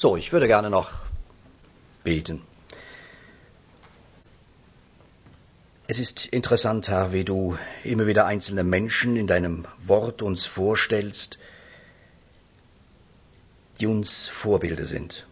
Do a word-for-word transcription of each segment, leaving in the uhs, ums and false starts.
So, ich würde gerne noch beten. Es ist interessant, Herr, wie du immer wieder einzelne Menschen in deinem Wort uns vorstellst, die uns Vorbilder sind.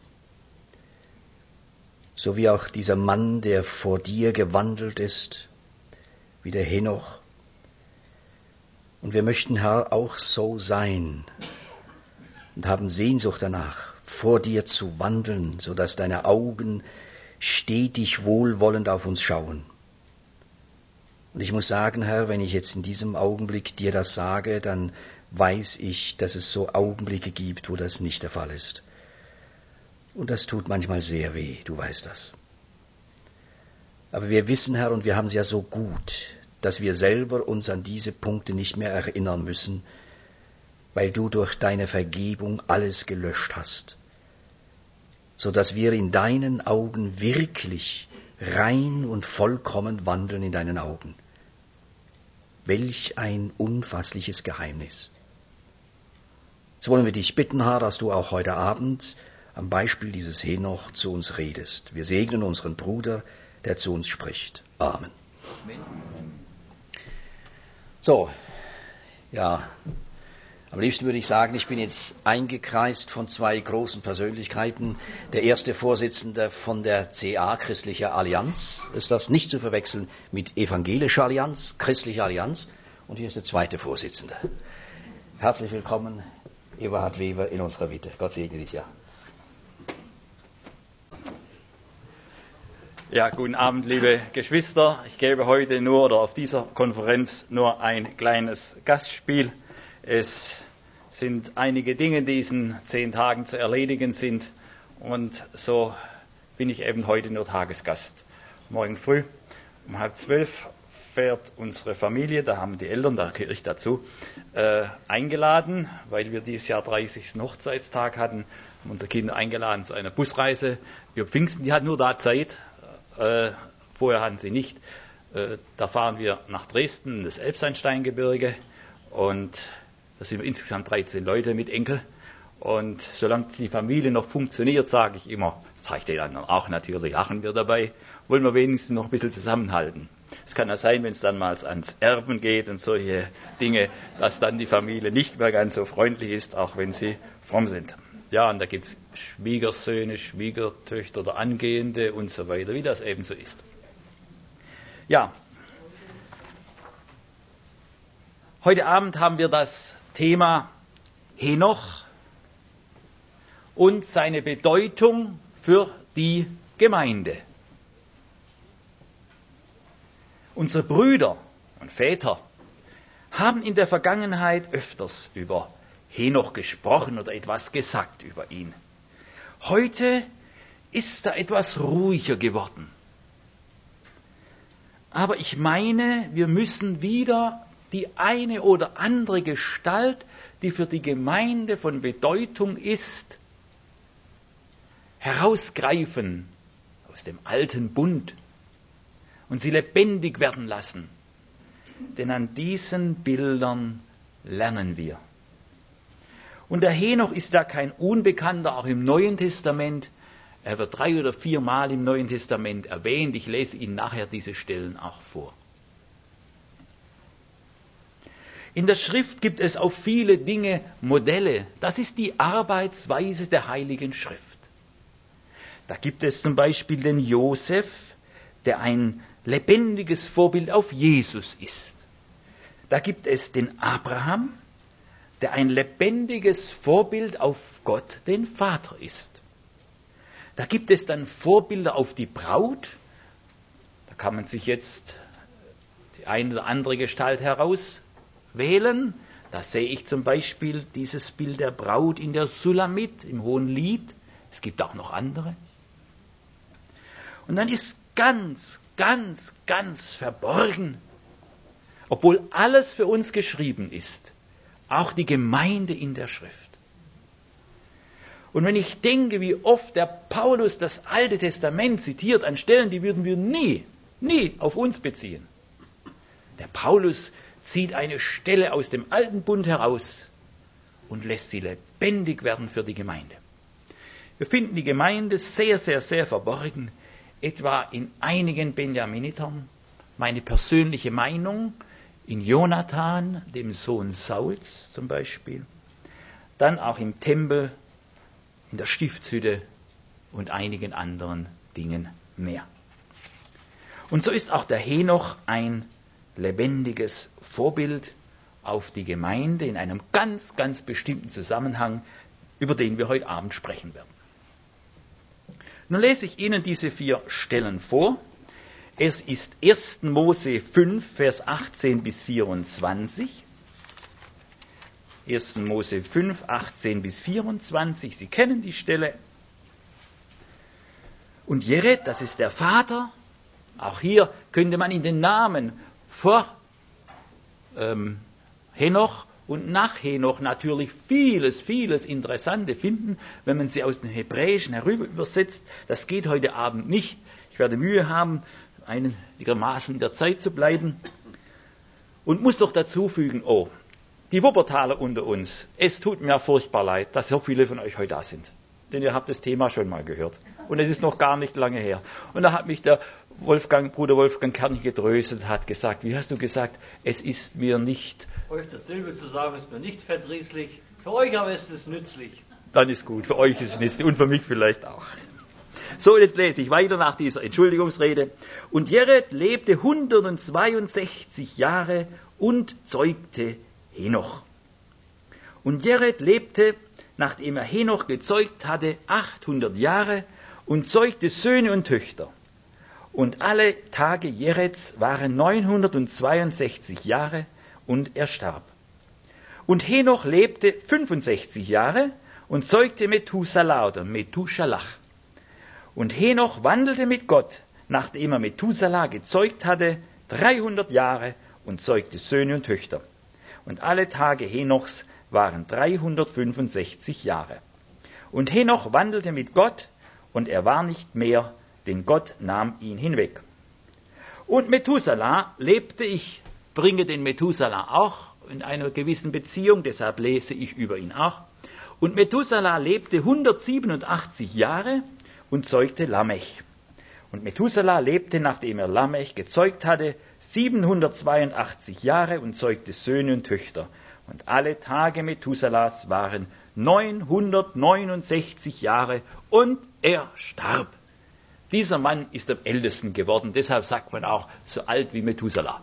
So wie auch dieser Mann, der vor dir gewandelt ist, wie der Henoch. Und wir möchten, Herr, auch so sein und haben Sehnsucht danach, vor dir zu wandeln, so dass deine Augen stetig wohlwollend auf uns schauen. Und ich muss sagen, Herr, wenn ich jetzt in diesem Augenblick dir das sage, dann weiß ich, dass es so Augenblicke gibt, wo das nicht der Fall ist. Und das tut manchmal sehr weh, du weißt das. Aber wir wissen, Herr, und wir haben es ja so gut, dass wir selber uns an diese Punkte nicht mehr erinnern müssen, weil du durch deine Vergebung alles gelöscht hast, so dass wir in deinen Augen wirklich rein und vollkommen wandeln in deinen Augen. Welch ein unfassliches Geheimnis. So wollen wir dich bitten, Herr, dass du auch heute Abend am Beispiel dieses Henoch zu uns redest. Wir segnen unseren Bruder, der zu uns spricht. Amen. Amen. So, ja, am liebsten würde ich sagen, ich bin jetzt eingekreist von zwei großen Persönlichkeiten. Der erste Vorsitzende von der C A, Christliche Allianz, ist das nicht zu verwechseln mit Evangelischer Allianz, Christliche Allianz. Und hier ist der zweite Vorsitzende. Herzlich willkommen, Eberhard Weber, in unserer Mitte. Gott segne dich, ja. Ja, guten Abend, liebe Geschwister. Ich gebe heute nur oder auf dieser Konferenz nur ein kleines Gastspiel. Es sind einige Dinge, die in zehn Tagen zu erledigen sind, und so bin ich eben heute nur Tagesgast. Morgen früh um halb zwölf fährt unsere Familie, da haben die Eltern, da gehöre ich dazu, äh, eingeladen, weil wir dieses Jahr dreißigsten Hochzeitstag hatten, haben unsere Kinder eingeladen zu einer Busreise über Pfingsten. Die hatten nur da Zeit, äh, vorher hatten sie nicht. Äh, da fahren wir nach Dresden, in das Elbsandsteingebirge, und da sind wir insgesamt dreizehn Leute mit Enkel. Und solange die Familie noch funktioniert, sage ich immer, das zeigt den anderen auch natürlich, lachen wir dabei, wollen wir wenigstens noch ein bisschen zusammenhalten. Es kann ja sein, wenn es dann mal ans Erben geht und solche Dinge, dass dann die Familie nicht mehr ganz so freundlich ist, auch wenn sie fromm sind. Ja, und da gibt es Schwiegersöhne, Schwiegertöchter oder Angehende und so weiter, wie das eben so ist. Ja, heute Abend haben wir das Thema Henoch und seine Bedeutung für die Gemeinde. Unsere Brüder und Väter haben in der Vergangenheit öfters über Henoch gesprochen oder etwas gesagt über ihn. Heute ist da etwas ruhiger geworden. Aber ich meine, wir müssen wieder die eine oder andere Gestalt, die für die Gemeinde von Bedeutung ist, herausgreifen aus dem alten Bund und sie lebendig werden lassen. Denn an diesen Bildern lernen wir. Und der Henoch ist ja kein Unbekannter, auch im Neuen Testament. Er wird drei oder vier Mal im Neuen Testament erwähnt. Ich lese Ihnen nachher diese Stellen auch vor. In der Schrift gibt es auf viele Dinge Modelle. Das ist die Arbeitsweise der Heiligen Schrift. Da gibt es zum Beispiel den Josef, der ein lebendiges Vorbild auf Jesus ist. Da gibt es den Abraham, der ein lebendiges Vorbild auf Gott, den Vater ist. Da gibt es dann Vorbilder auf die Braut. Da kann man sich jetzt die eine oder andere Gestalt herauswählen. Da sehe ich zum Beispiel dieses Bild der Braut in der Sulamit, im Hohen Lied. Es gibt auch noch andere. Und dann ist ganz, ganz, ganz verborgen, obwohl alles für uns geschrieben ist, auch die Gemeinde in der Schrift. Und wenn ich denke, wie oft der Paulus das Alte Testament zitiert an Stellen, die würden wir nie, nie auf uns beziehen. Der Paulus zieht eine Stelle aus dem Alten Bund heraus und lässt sie lebendig werden für die Gemeinde. Wir finden die Gemeinde sehr, sehr, sehr verborgen, etwa in einigen Benjaminitern. Meine persönliche Meinung in Jonathan, dem Sohn Sauls zum Beispiel, dann auch im Tempel, in der Stiftshütte und einigen anderen Dingen mehr. Und so ist auch der Henoch ein lebendiges Vorbild auf die Gemeinde in einem ganz, ganz bestimmten Zusammenhang, über den wir heute Abend sprechen werden. Nun lese ich Ihnen diese vier Stellen vor. Es ist erster Mose fünf, Vers achtzehn bis vierundzwanzig. erster Mose fünf, achtzehn bis vierundzwanzig. Sie kennen die Stelle. Und Jered, das ist der Vater. Auch hier könnte man in den Namen vor ähm, Henoch und nach Henoch natürlich vieles, vieles Interessante finden, wenn man sie aus dem Hebräischen herüber übersetzt. Das geht heute Abend nicht. Ich werde Mühe haben, einigermaßen in der Zeit zu bleiben. Und muss doch dazu fügen, oh, die Wuppertaler unter uns, es tut mir furchtbar leid, dass so viele von euch heute da sind. Denn ihr habt das Thema schon mal gehört. Und es ist noch gar nicht lange her. Und da hat mich der Wolfgang, Bruder Wolfgang Kernig getröstet, hat gesagt, wie hast du gesagt, es ist mir nicht... Euch dasselbe zu sagen, ist mir nicht verdrießlich. Für euch aber ist es nützlich. Dann ist gut, für euch ist es nützlich und für mich vielleicht auch. So, jetzt lese ich weiter nach dieser Entschuldigungsrede. Und Jered lebte hundertzweiundsechzig Jahre und zeugte Henoch. Und Jered lebte, nachdem er Henoch gezeugt hatte, achthundert Jahre und zeugte Söhne und Töchter. Und alle Tage Jereds waren neunhundertzweiundsechzig Jahre und er starb. Und Henoch lebte fünfundsechzig Jahre und zeugte Methuselah oder Methuselah. Und Henoch wandelte mit Gott, nachdem er Methuselah gezeugt hatte, dreihundert Jahre und zeugte Söhne und Töchter. Und alle Tage Henochs waren dreihundertfünfundsechzig Jahre. Und Henoch wandelte mit Gott, und er war nicht mehr, denn Gott nahm ihn hinweg. Und Methuselah lebte, ich bringe den Methuselah auch in einer gewissen Beziehung, deshalb lese ich über ihn auch. Und Methuselah lebte hundertsiebenundachtzig Jahre und zeugte Lamech. Und Methuselah lebte, nachdem er Lamech gezeugt hatte, siebenhundertzweiundachtzig Jahre und zeugte Söhne und Töchter. Und alle Tage Methuselahs waren neunhundertneunundsechzig Jahre und er starb. Dieser Mann ist am ältesten geworden, deshalb sagt man auch so alt wie Methuselah.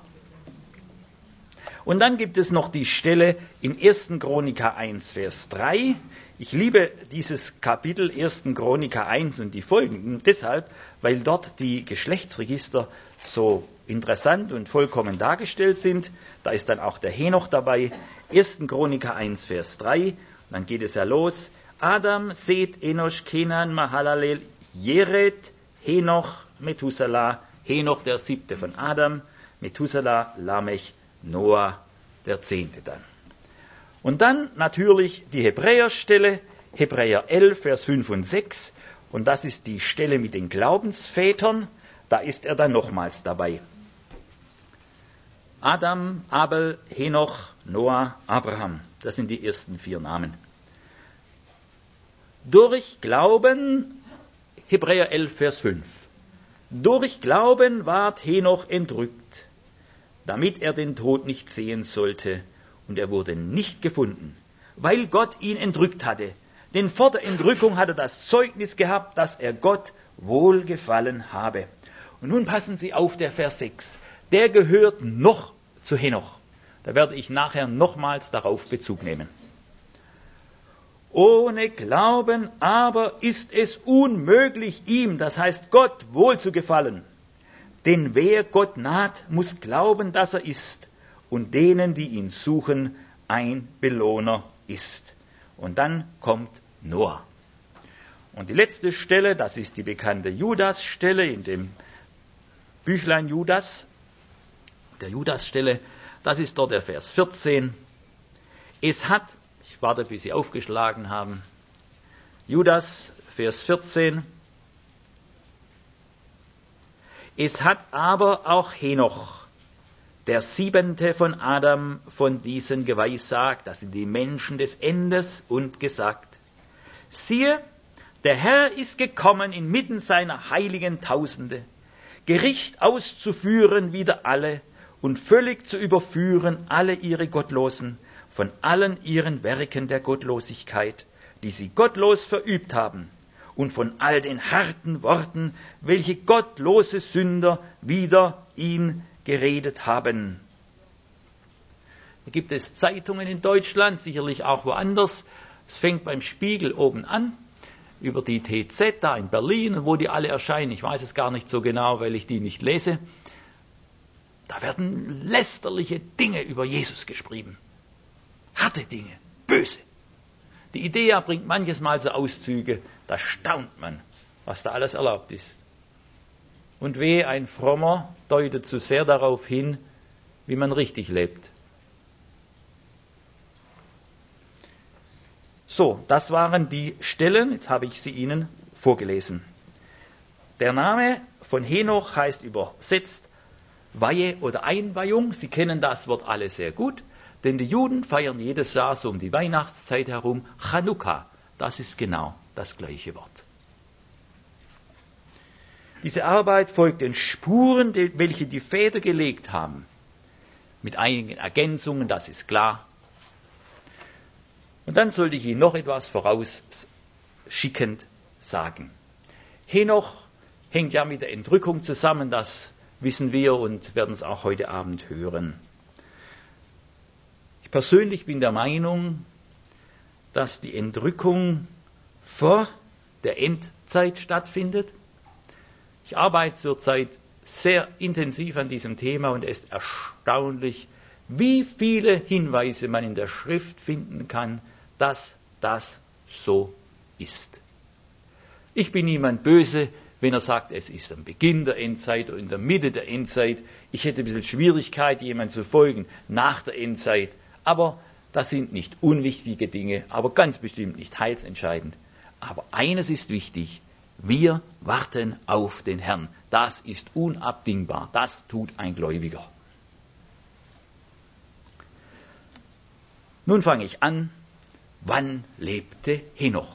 Und dann gibt es noch die Stelle im erster Chroniker eins, Vers drei. Ich liebe dieses Kapitel erster Chroniker eins und die folgenden deshalb, weil dort die Geschlechtsregister so interessant und vollkommen dargestellt sind. Da ist dann auch der Henoch dabei. erster Chroniker eins, Vers drei. Und dann geht es ja los. Adam, Seth, Enosch, Kenan, Mahalalel, Jered, Henoch, Methuselah, Henoch der siebte von Adam, Methuselah, Lamech, Noah der zehnte dann. Und dann natürlich die Hebräerstelle, Hebräer elf, Vers fünf und sechs. Und das ist die Stelle mit den Glaubensvätern. Da ist er dann nochmals dabei. Adam, Abel, Henoch, Noah, Abraham. Das sind die ersten vier Namen. Durch Glauben, Hebräer elf, Vers fünf. Durch Glauben ward Henoch entrückt, damit er den Tod nicht sehen sollte, und er wurde nicht gefunden, weil Gott ihn entrückt hatte. Denn vor der Entrückung hat er das Zeugnis gehabt, dass er Gott wohlgefallen habe. Und nun passen Sie auf, der Vers sechs. Der gehört noch zu Henoch. Da werde ich nachher nochmals darauf Bezug nehmen. Ohne Glauben aber ist es unmöglich, ihm, das heißt Gott, wohl zu gefallen. Denn wer Gott naht, muss glauben, dass er ist, und denen, die ihn suchen, ein Belohner ist. Und dann kommt Noah. Und die letzte Stelle, das ist die bekannte Judas-Stelle in dem Büchlein Judas, der Judas-Stelle, das ist dort der Vers vierzehn. Es hat, ich warte, bis Sie aufgeschlagen haben, Judas, Vers vierzehn. Es hat aber auch Henoch, der siebente von Adam, von diesen geweissagt, das sind die Menschen des Endes, und gesagt: Siehe, Der Herr ist gekommen inmitten seiner heiligen Tausende, Gericht auszuführen wider alle und völlig zu überführen alle ihre Gottlosen von allen ihren Werken der Gottlosigkeit, die sie gottlos verübt haben, und von all den harten Worten, welche gottlose Sünder wider ihn geredet haben. Da gibt es Zeitungen in Deutschland, sicherlich auch woanders. Es fängt beim Spiegel oben an, über die T Z da in Berlin, wo die alle erscheinen. Ich weiß es gar nicht so genau, weil ich die nicht lese. Da werden lästerliche Dinge über Jesus geschrieben. Harte Dinge, böse. Die Idea bringt manches Mal so Auszüge, da staunt man, was da alles erlaubt ist. Und weh, ein Frommer deutet zu sehr darauf hin, wie man richtig lebt. So, das waren die Stellen, jetzt habe ich sie Ihnen vorgelesen. Der Name von Henoch heißt übersetzt Weihe oder Einweihung. Sie kennen das Wort alle sehr gut, denn die Juden feiern jedes Jahr so um die Weihnachtszeit herum Chanukka. Das ist genau das gleiche Wort. Diese Arbeit folgt den Spuren, welche die Väter gelegt haben. Mit einigen Ergänzungen, das ist klar. Und dann sollte ich Ihnen noch etwas vorausschickend sagen. Henoch hängt ja mit der Entrückung zusammen, das wissen wir und werden es auch heute Abend hören. Ich persönlich bin der Meinung, dass die Entrückung vor der Endzeit stattfindet. Ich arbeite zurzeit sehr intensiv an diesem Thema und es ist erstaunlich, wie viele Hinweise man in der Schrift finden kann, dass das so ist. Ich bin niemand böse, wenn er sagt, es ist am Beginn der Endzeit oder in der Mitte der Endzeit. Ich hätte ein bisschen Schwierigkeit, jemand zu folgen nach der Endzeit. Aber das sind nicht unwichtige Dinge, aber ganz bestimmt nicht heilsentscheidend. Aber eines ist wichtig, wir warten auf den Herrn. Das ist unabdingbar, das tut ein Gläubiger. Nun fange ich an, wann lebte Henoch?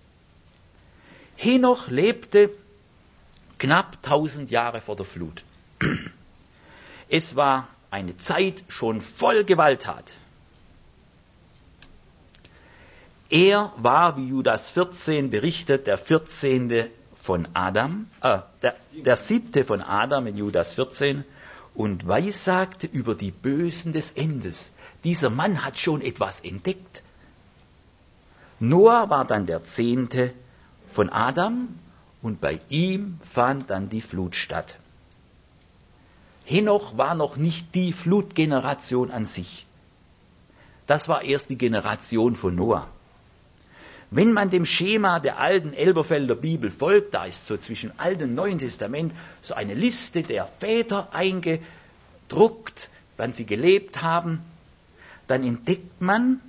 Henoch lebte knapp tausend Jahre vor der Flut. Es war eine Zeit schon voll Gewalttat. Er war, wie Judas vierzehn berichtet, der vierzehnte von Adam, äh, der, der siebte von Adam in Judas vierzehn und weissagte über die Bösen des Endes. Dieser Mann hat schon etwas entdeckt. Noah war dann der zehnte von Adam und bei ihm fand dann die Flut statt. Henoch war noch nicht die Flutgeneration an sich. Das war erst die Generation von Noah. Wenn man dem Schema der alten Elberfelder Bibel folgt, da ist so zwischen Alten und Neuen Testament so eine Liste der Väter eingedruckt, wann sie gelebt haben, dann entdeckt man,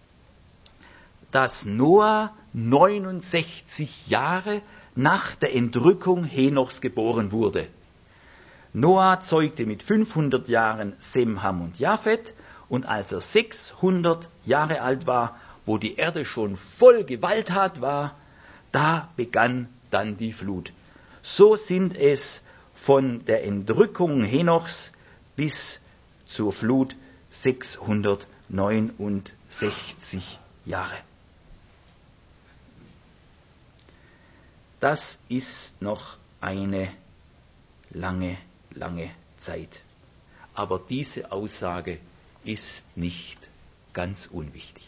dass Noah neunundsechzig Jahre nach der Entrückung Henochs geboren wurde. Noah zeugte mit fünfhundert Jahren Sem, Ham und Japhet und als er sechshundert Jahre alt war, wo die Erde schon voll Gewalttat war, da begann dann die Flut. So sind es von der Entrückung Henochs bis zur Flut sechshundertneunundsechzig Jahre. Das ist noch eine lange, lange Zeit. Aber diese Aussage ist nicht ganz unwichtig.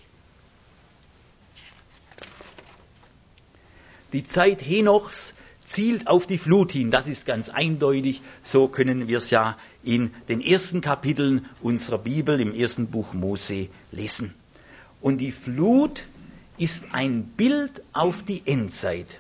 Die Zeit Henochs zielt auf die Flut hin, das ist ganz eindeutig, so können wir es ja in den ersten Kapiteln unserer Bibel, im ersten Buch Mose, lesen. Und die Flut ist ein Bild auf die Endzeit.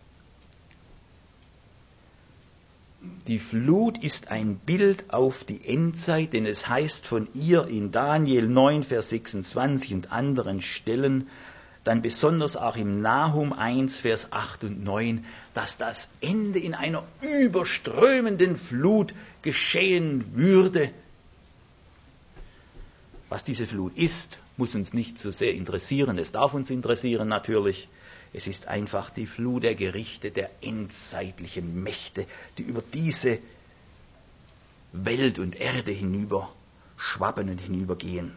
Die Flut ist ein Bild auf die Endzeit, denn es heißt von ihr in Daniel neun, Vers sechsundzwanzig und anderen Stellen, dann besonders auch im Nahum eins, Vers acht und neun, dass das Ende in einer überströmenden Flut geschehen würde. Was diese Flut ist, muss uns nicht so sehr interessieren. Es darf uns interessieren natürlich. Es ist einfach die Flut der Gerichte der endzeitlichen Mächte, die über diese Welt und Erde hinüber schwappen und hinübergehen.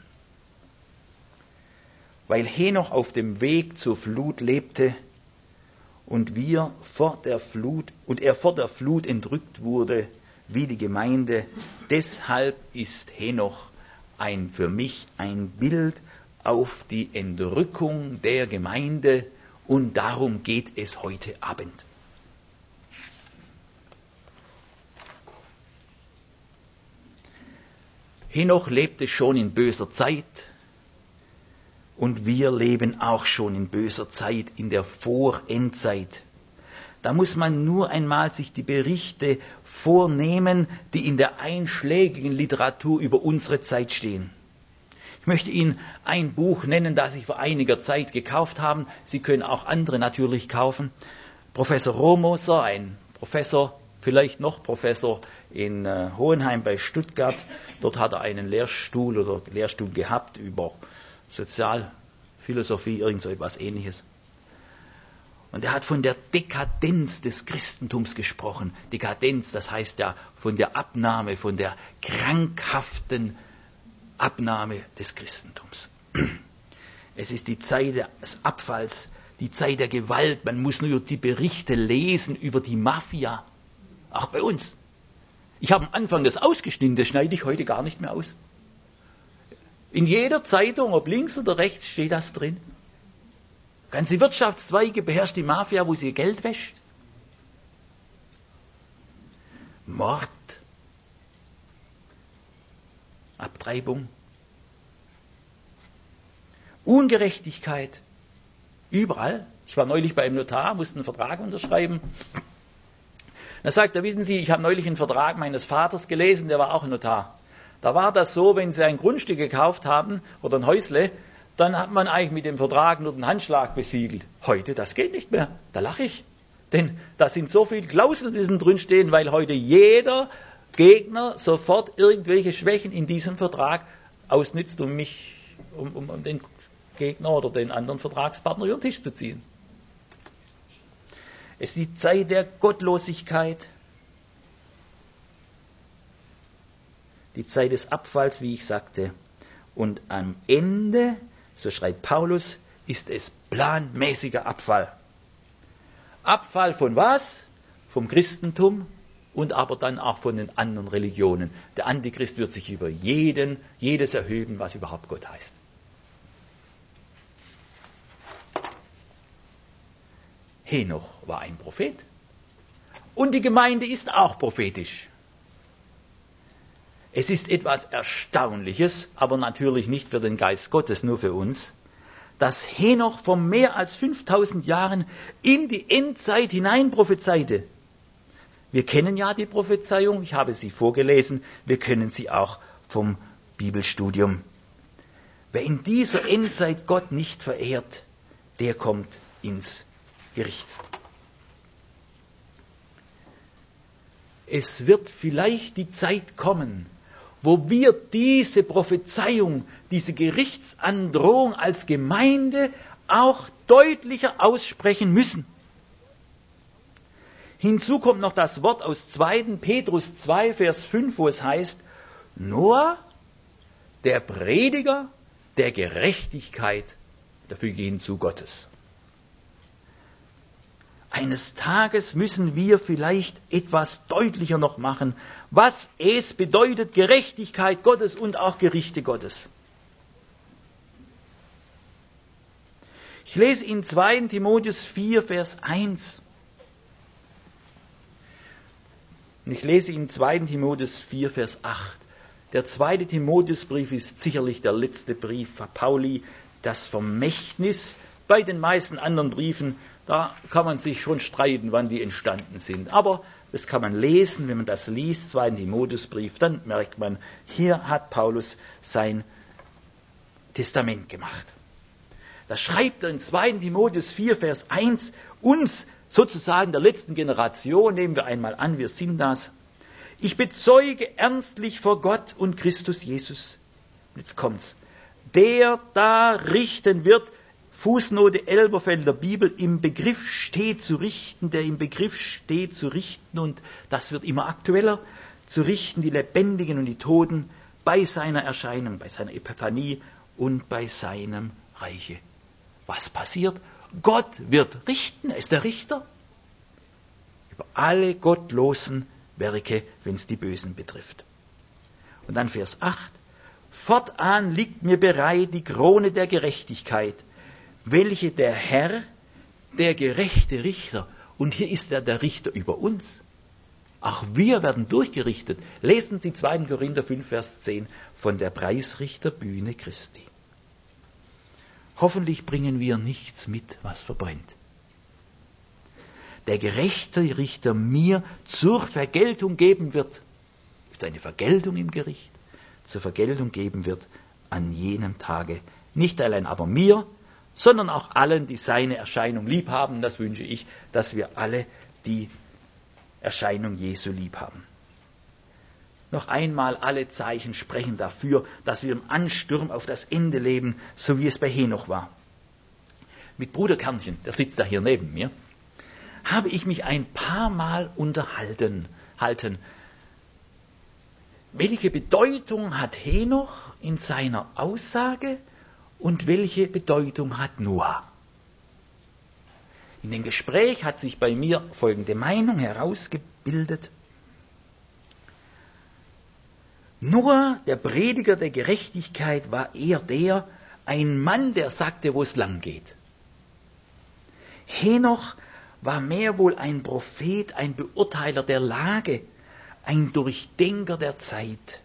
Weil Henoch auf dem Weg zur Flut lebte und wir vor der Flut und er vor der Flut entrückt wurde, wie die Gemeinde, deshalb ist Henoch ein für mich ein Bild auf die Entrückung der Gemeinde, und darum geht es heute Abend. Henoch lebte schon in böser Zeit und wir leben auch schon in böser Zeit, in der Vorendzeit. Da muss man nur einmal sich die Berichte vornehmen, die in der einschlägigen Literatur über unsere Zeit stehen. Ich möchte Ihnen ein Buch nennen, das ich vor einiger Zeit gekauft habe. Sie können auch andere natürlich kaufen. Professor Romoser, ein Professor, vielleicht noch Professor in äh, Hohenheim bei Stuttgart. Dort hat er einen Lehrstuhl oder Lehrstuhl gehabt über Sozialphilosophie, irgend so etwas Ähnliches. Und er hat von der Dekadenz des Christentums gesprochen. Dekadenz, das heißt ja von der Abnahme, von der krankhaften Abnahme des Christentums. Es ist die Zeit des Abfalls, die Zeit der Gewalt. Man muss nur die Berichte lesen über die Mafia, auch bei uns. Ich habe am Anfang das ausgeschnitten, das schneide ich heute gar nicht mehr aus. In jeder Zeitung, ob links oder rechts, steht das drin. Ganze Wirtschaftszweige beherrscht die Mafia, wo sie ihr Geld wäscht. Mord, Abtreibung, Ungerechtigkeit, überall. Ich war neulich bei einem Notar, musste einen Vertrag unterschreiben. Da sagt er, wissen Sie, ich habe neulich einen Vertrag meines Vaters gelesen, der war auch ein Notar. Da war das so, wenn Sie ein Grundstück gekauft haben oder ein Häusle, dann hat man eigentlich mit dem Vertrag nur den Handschlag besiegelt. Heute, das geht nicht mehr. Da lache ich. Denn da sind so viele Klauseln, die drin stehen, weil heute jeder Gegner sofort irgendwelche Schwächen in diesem Vertrag ausnützt, um mich, um, um, um den Gegner oder den anderen Vertragspartner über den Tisch zu ziehen. Es ist die Zeit der Gottlosigkeit, die Zeit des Abfalls, wie ich sagte. Und am Ende, so schreibt Paulus, ist es planmäßiger Abfall. Abfall von was? Vom Christentum und aber dann auch von den anderen Religionen. Der Antichrist wird sich über jeden, jedes erhöhen, was überhaupt Gott heißt. Henoch war ein Prophet. Und die Gemeinde ist auch prophetisch. Es ist etwas Erstaunliches, aber natürlich nicht für den Geist Gottes, nur für uns, dass Henoch vor mehr als fünftausend Jahren in die Endzeit hinein prophezeite. Wir kennen ja die Prophezeiung, ich habe sie vorgelesen, wir kennen sie auch vom Bibelstudium. Wer in dieser Endzeit Gott nicht verehrt, der kommt ins Gericht. Es wird vielleicht die Zeit kommen, wo wir diese Prophezeiung, diese Gerichtsandrohung als Gemeinde auch deutlicher aussprechen müssen. Hinzu kommt noch das Wort aus zweiten Petrus zwei, Vers fünf, wo es heißt, Noah, der Prediger der Gerechtigkeit, da füge ich hinzu Gottes. Eines Tages müssen wir vielleicht etwas deutlicher noch machen, was es bedeutet, Gerechtigkeit Gottes und auch Gerichte Gottes. Ich lese in zweiten Timotheus vier, Vers eins. Und ich lese in zweiten Timotheus vier, Vers acht. Der zweite Timotheusbrief ist sicherlich der letzte Brief Pauli, das Vermächtnis. Bei den meisten anderen Briefen, da kann man sich schon streiten, wann die entstanden sind. Aber das kann man lesen, wenn man das liest, zweiten Timotheusbrief, dann merkt man, hier hat Paulus sein Testament gemacht. Da schreibt er in zweiten Timotheus vier, Vers eins, uns sozusagen der letzten Generation, nehmen wir einmal an, wir sind das. Ich bezeuge ernstlich vor Gott und Christus Jesus, jetzt kommt's, der da richten wird Fußnote Elberfelder Bibel, im Begriff steht zu richten, der im Begriff steht zu richten, und das wird immer aktueller, zu richten die Lebendigen und die Toten bei seiner Erscheinung, bei seiner Epiphanie und bei seinem Reiche. Was passiert? Gott wird richten, er ist der Richter über alle gottlosen Werke, wenn es die Bösen betrifft. Und dann Vers acht. Fortan liegt mir bereit die Krone der Gerechtigkeit, welche der Herr, der gerechte Richter, und hier ist er der Richter über uns. Auch wir werden durchgerichtet. Lesen Sie zweiter Korinther fünf, Vers zehn von der Preisrichterbühne Christi. Hoffentlich bringen wir nichts mit, was verbrennt. Der gerechte Richter mir zur Vergeltung geben wird, seine Vergeltung im Gericht, zur Vergeltung geben wird an jenem Tage. Nicht allein aber mir, sondern auch allen, die seine Erscheinung lieb haben. Das wünsche ich, dass wir alle die Erscheinung Jesu lieb haben. Noch einmal, alle Zeichen sprechen dafür, dass wir im Ansturm auf das Ende leben, so wie es bei Henoch war. Mit Bruder Kernchen, der sitzt da hier neben mir, habe ich mich ein paar Mal unterhalten. Halten. Welche Bedeutung hat Henoch in seiner Aussage und welche Bedeutung hat Noah? In dem Gespräch hat sich bei mir folgende Meinung herausgebildet. Noah, der Prediger der Gerechtigkeit, war eher der, ein Mann, der sagte, wo es lang geht. Henoch war mehr wohl ein Prophet, ein Beurteiler der Lage, ein Durchdenker der Zeit.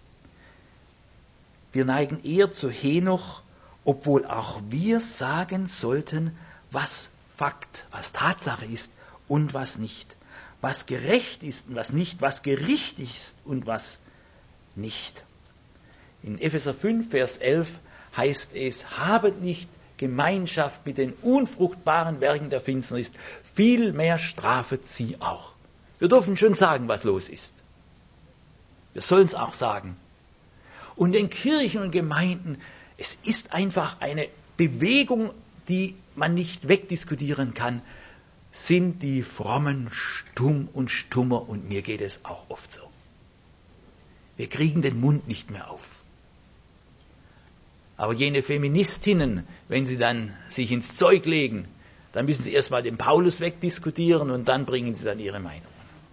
Wir neigen eher zu Henoch, obwohl auch wir sagen sollten, was Fakt, was Tatsache ist und was nicht, was gerecht ist und was nicht, was gerichtig ist und was nicht. In Epheser fünf, Vers elf heißt es, habet nicht Gemeinschaft mit den unfruchtbaren Werken der Finsternis, vielmehr strafet sie auch. Wir dürfen schon sagen, was los ist. Wir sollen es auch sagen. Und in Kirchen und Gemeinden, es ist einfach eine Bewegung, die man nicht wegdiskutieren kann, sind die Frommen stumm und stummer, und mir geht es auch oft so. Wir kriegen den Mund nicht mehr auf. Aber jene Feministinnen, wenn sie dann sich ins Zeug legen, dann müssen sie erstmal den Paulus wegdiskutieren und dann bringen sie dann ihre Meinung.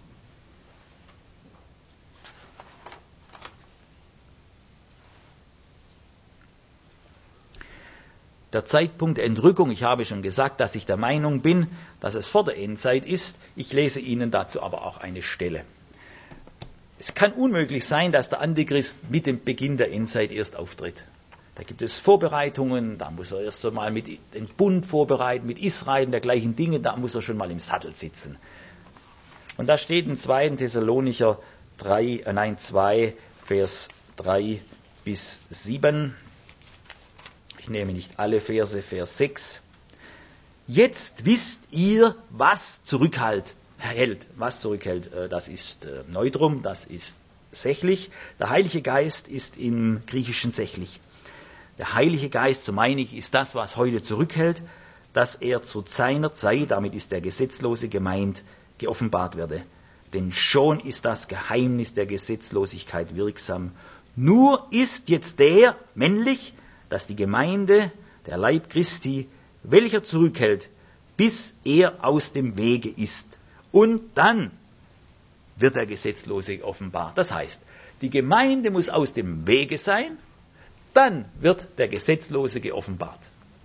Der Zeitpunkt der Entrückung, ich habe schon gesagt, dass ich der Meinung bin, dass es vor der Endzeit ist. Ich lese Ihnen dazu aber auch eine Stelle. Es kann unmöglich sein, dass der Antichrist mit dem Beginn der Endzeit erst auftritt. Da gibt es Vorbereitungen, da muss er erst einmal mit den Bund vorbereiten, mit Israel und dergleichen Dinge, da muss er schon mal im Sattel sitzen. Und da steht in zweiter Thessalonicher drei, äh nein, zwei, Vers drei bis sieben. Ich nehme nicht alle Verse, Vers sechs. Jetzt wisst ihr, was zurückhält. Hält, was zurückhält, das ist Neutrum, das ist sächlich. Der Heilige Geist ist im Griechischen sächlich. Der Heilige Geist, so meine ich, ist das, was heute zurückhält, dass er zu seiner Zeit, damit ist der Gesetzlose gemeint, geoffenbart werde. Denn schon ist das Geheimnis der Gesetzlosigkeit wirksam. Nur ist jetzt der männlich, dass die Gemeinde, der Leib Christi, welcher zurückhält, bis er aus dem Wege ist. Und dann wird der Gesetzlose offenbart. Das heißt, die Gemeinde muss aus dem Wege sein, dann wird der Gesetzlose geoffenbart.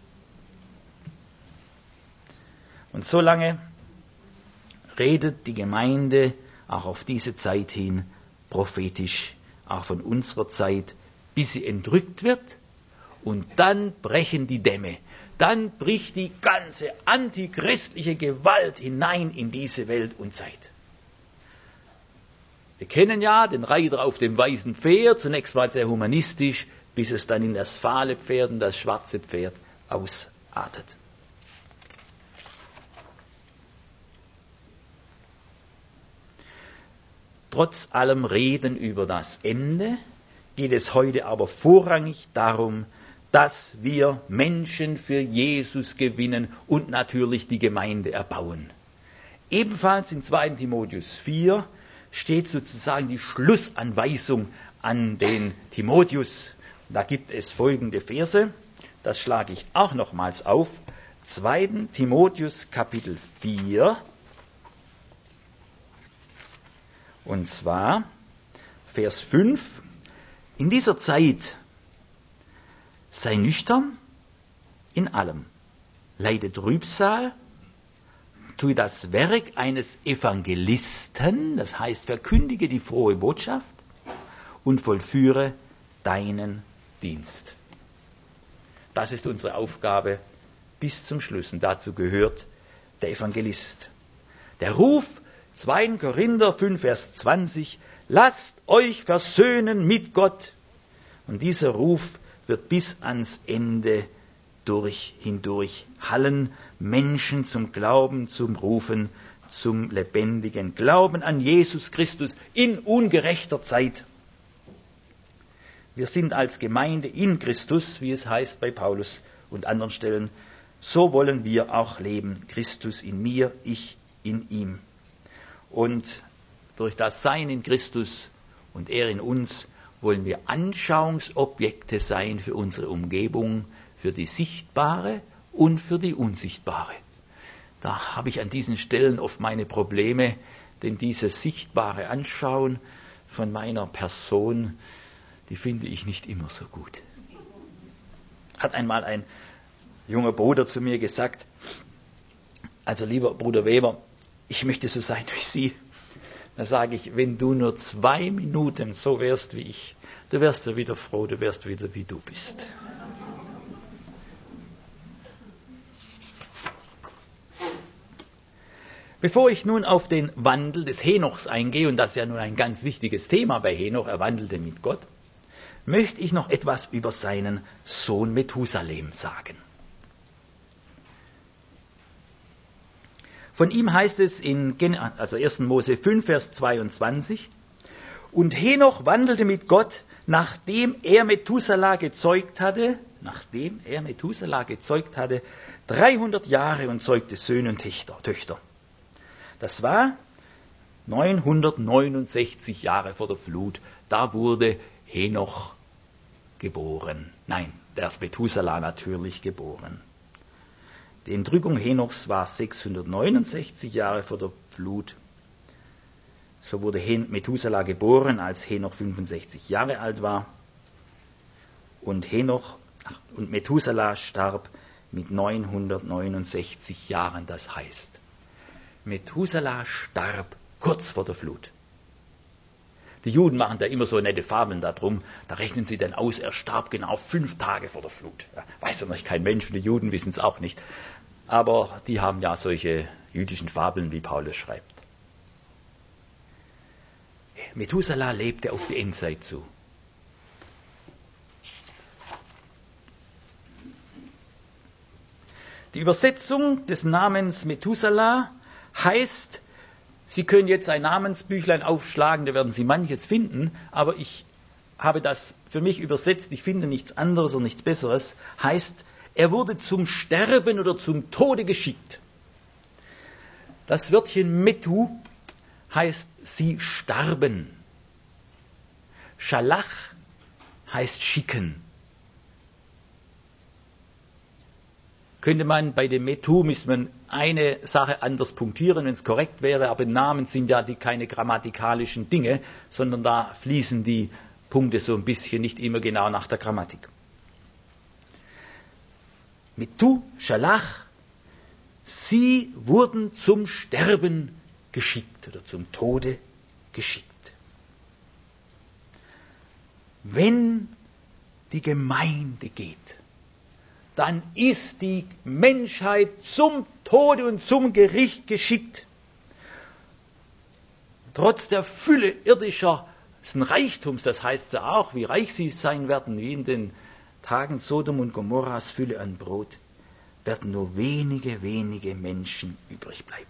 Und solange redet die Gemeinde auch auf diese Zeit hin prophetisch, auch von unserer Zeit, bis sie entrückt wird, und dann brechen die Dämme. Dann bricht die ganze antichristliche Gewalt hinein in diese Welt und Zeit. Wir kennen ja den Reiter auf dem weißen Pferd, zunächst mal sehr humanistisch, bis es dann in das fahle Pferd und das schwarze Pferd ausartet. Trotz allem Reden über das Ende geht es heute aber vorrangig darum, dass wir Menschen für Jesus gewinnen und natürlich die Gemeinde erbauen. Ebenfalls in zweiten Timotheus vier steht sozusagen die Schlussanweisung an den Timotheus. Da gibt es folgende Verse, das schlage ich auch nochmals auf. zweiten Timotheus Kapitel vier, und zwar Vers fünf. In dieser Zeit sei nüchtern in allem, leide Trübsal, tue das Werk eines Evangelisten, das heißt verkündige die frohe Botschaft und vollführe deinen Dienst. Das ist unsere Aufgabe bis zum Schluss und dazu gehört der Evangelist. Der Ruf, zweiten Korinther fünf, Vers zwanzig, lasst euch versöhnen mit Gott. Und dieser Ruf wird bis ans Ende durch, hindurch hallen, Menschen zum Glauben, zum Rufen, zum lebendigen Glauben an Jesus Christus in ungerechter Zeit. Wir sind als Gemeinde in Christus, wie es heißt bei Paulus und anderen Stellen, so wollen wir auch leben. Christus in mir, ich in ihm. Und durch das Sein in Christus und er in uns wollen wir Anschauungsobjekte sein für unsere Umgebung, für die sichtbare und für die unsichtbare. Da habe ich an diesen Stellen oft meine Probleme, denn dieses sichtbare Anschauen von meiner Person, die finde ich nicht immer so gut. Hat einmal ein junger Bruder zu mir gesagt, also lieber Bruder Weber, ich möchte so sein wie Sie. Da sage ich, wenn du nur zwei Minuten so wärst wie ich, du wärst du wieder froh, du wärst wieder wie du bist. Bevor ich nun auf den Wandel des Henochs eingehe, und das ist ja nun ein ganz wichtiges Thema bei Henoch, er wandelte mit Gott, möchte ich noch etwas über seinen Sohn Methusalem sagen. Von ihm heißt es in also ersten Mose fünf, Vers zweiundzwanzig, und Henoch wandelte mit Gott, nachdem er Methuselah gezeugt hatte, nachdem er Methuselah gezeugt hatte, dreihundert Jahre und zeugte Söhne und Töchter. Das war neunhundertneunundsechzig Jahre vor der Flut. Da wurde Henoch geboren. Nein, der Methuselah natürlich geboren. Die Entrückung Henochs war sechshundertneunundsechzig Jahre vor der Flut. So wurde Methuselah geboren, als Henoch fünfundsechzig Jahre alt war. Und Henoch und Methuselah starb mit neunhundertneunundsechzig Jahren, das heißt, Methuselah starb kurz vor der Flut. Die Juden machen da immer so nette Fabeln darum, da rechnen sie dann aus, er starb genau fünf Tage vor der Flut. Ja, weiß doch noch kein Mensch, die Juden wissen es auch nicht. Aber die haben ja solche jüdischen Fabeln, wie Paulus schreibt. Methuselah lebte auf die Endzeit zu. Die Übersetzung des Namens Methuselah heißt, Sie können jetzt ein Namensbüchlein aufschlagen, da werden Sie manches finden, aber ich habe das für mich übersetzt, ich finde nichts anderes und nichts Besseres, heißt, er wurde zum Sterben oder zum Tode geschickt. Das Wörtchen Methu heißt, sie starben. Schalach heißt schicken. Könnte man bei dem Methu, müsste man eine Sache anders punktieren, wenn es korrekt wäre, aber Namen sind ja die keine grammatikalischen Dinge, sondern da fließen die Punkte so ein bisschen nicht immer genau nach der Grammatik. Methu, Schalach, sie wurden zum Sterben geschickt oder zum Tode geschickt. Wenn die Gemeinde geht, dann ist die Menschheit zum Tode und zum Gericht geschickt. Trotz der Fülle irdischer Reichtums, das heißt ja auch, wie reich sie sein werden, wie in den Tagen Sodom und Gomorras Fülle an Brot, werden nur wenige, wenige Menschen übrig bleiben.